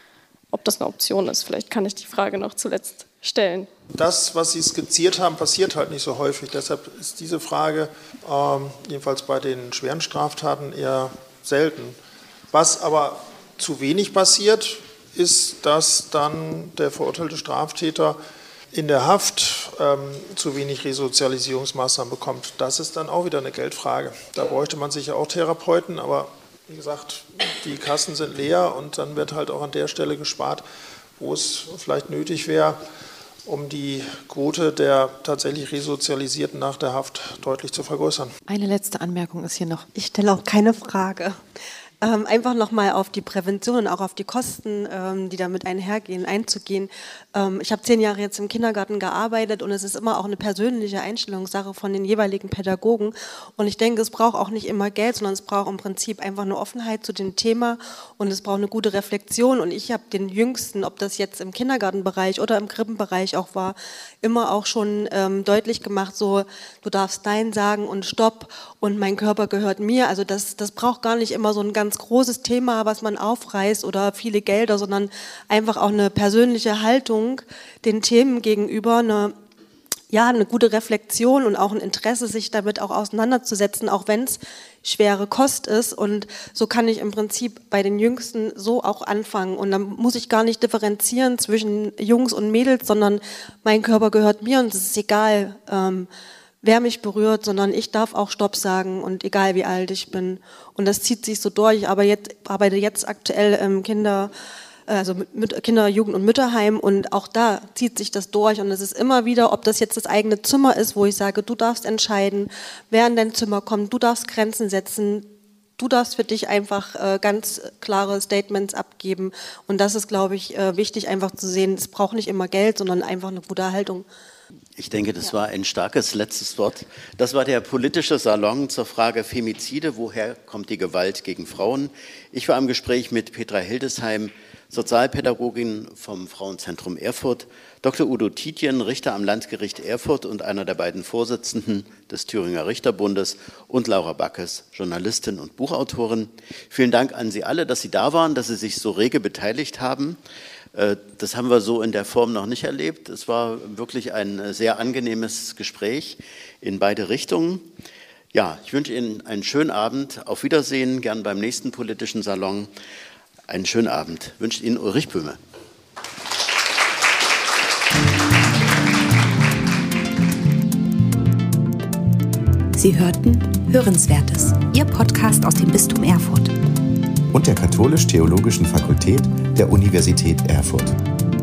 Ob das eine Option ist, vielleicht kann ich die Frage noch zuletzt stellen. Das, was Sie skizziert haben, passiert halt nicht so häufig. Deshalb ist diese Frage, ähm, jedenfalls bei den schweren Straftaten, eher selten. Was aber zu wenig passiert, ist, dass dann der verurteilte Straftäter in der Haft ähm, zu wenig Resozialisierungsmaßnahmen bekommt. Das ist dann auch wieder eine Geldfrage. Da bräuchte man sicher auch Therapeuten, aber wie gesagt, die Kassen sind leer und dann wird halt auch an der Stelle gespart, wo es vielleicht nötig wäre, um die Quote der tatsächlich Resozialisierten nach der Haft deutlich zu vergrößern. Eine letzte Anmerkung ist hier noch. Ich stelle auch keine Frage. Ähm, einfach nochmal auf die Prävention und auch auf die Kosten, ähm, die damit einhergehen, einzugehen. Ähm, ich habe zehn Jahre jetzt im Kindergarten gearbeitet und es ist immer auch eine persönliche Einstellungssache von den jeweiligen Pädagogen. Und ich denke, es braucht auch nicht immer Geld, sondern es braucht im Prinzip einfach eine Offenheit zu dem Thema und es braucht eine gute Reflexion. Und ich habe den Jüngsten, ob das jetzt im Kindergartenbereich oder im Krippenbereich auch war, immer auch schon ähm, deutlich gemacht, so, du darfst Nein sagen und Stopp und mein Körper gehört mir. Also das, das braucht gar nicht immer so ein ganz ganz großes Thema, was man aufreißt oder viele Gelder, sondern einfach auch eine persönliche Haltung den Themen gegenüber, eine, ja, eine gute Reflexion und auch ein Interesse, sich damit auch auseinanderzusetzen, auch wenn es schwere Kost ist. Und so kann ich im Prinzip bei den Jüngsten so auch anfangen. Und dann muss ich gar nicht differenzieren zwischen Jungs und Mädels, sondern mein Körper gehört mir und es ist egal, ähm, wer mich berührt, sondern ich darf auch Stopp sagen und egal wie alt ich bin. Und das zieht sich so durch. Aber jetzt arbeite jetzt aktuell im Kinder, also mit Kinder-, Jugend- und Mütterheim und auch da zieht sich das durch und es ist immer wieder, ob das jetzt das eigene Zimmer ist, wo ich sage, du darfst entscheiden, wer in dein Zimmer kommt, du darfst Grenzen setzen, du darfst für dich einfach äh, ganz klare Statements abgeben und das ist, glaube ich, äh, wichtig einfach zu sehen, es braucht nicht immer Geld, sondern einfach eine gute Haltung. Ich denke, das war ein starkes letztes Wort. Das war der politische Salon zur Frage Femizide, woher kommt die Gewalt gegen Frauen? Ich war im Gespräch mit Petra Hildesheim, Sozialpädagogin vom Frauenzentrum Erfurt, Doktor Udo Tietjen, Richter am Landgericht Erfurt und einer der beiden Vorsitzenden des Thüringer Richterbundes und Laura Backes, Journalistin und Buchautorin. Vielen Dank an Sie alle, dass Sie da waren, dass Sie sich so rege beteiligt haben. Das haben wir so in der Form noch nicht erlebt. Es war wirklich ein sehr angenehmes Gespräch in beide Richtungen. Ja, ich wünsche Ihnen einen schönen Abend. Auf Wiedersehen, gern beim nächsten politischen Salon. Einen schönen Abend. Wünscht Ihnen Ulrich Böhme. Sie hörten Hörenswertes, Ihr Podcast aus dem Bistum Erfurt. Und der Katholisch-Theologischen Fakultät der Universität Erfurt.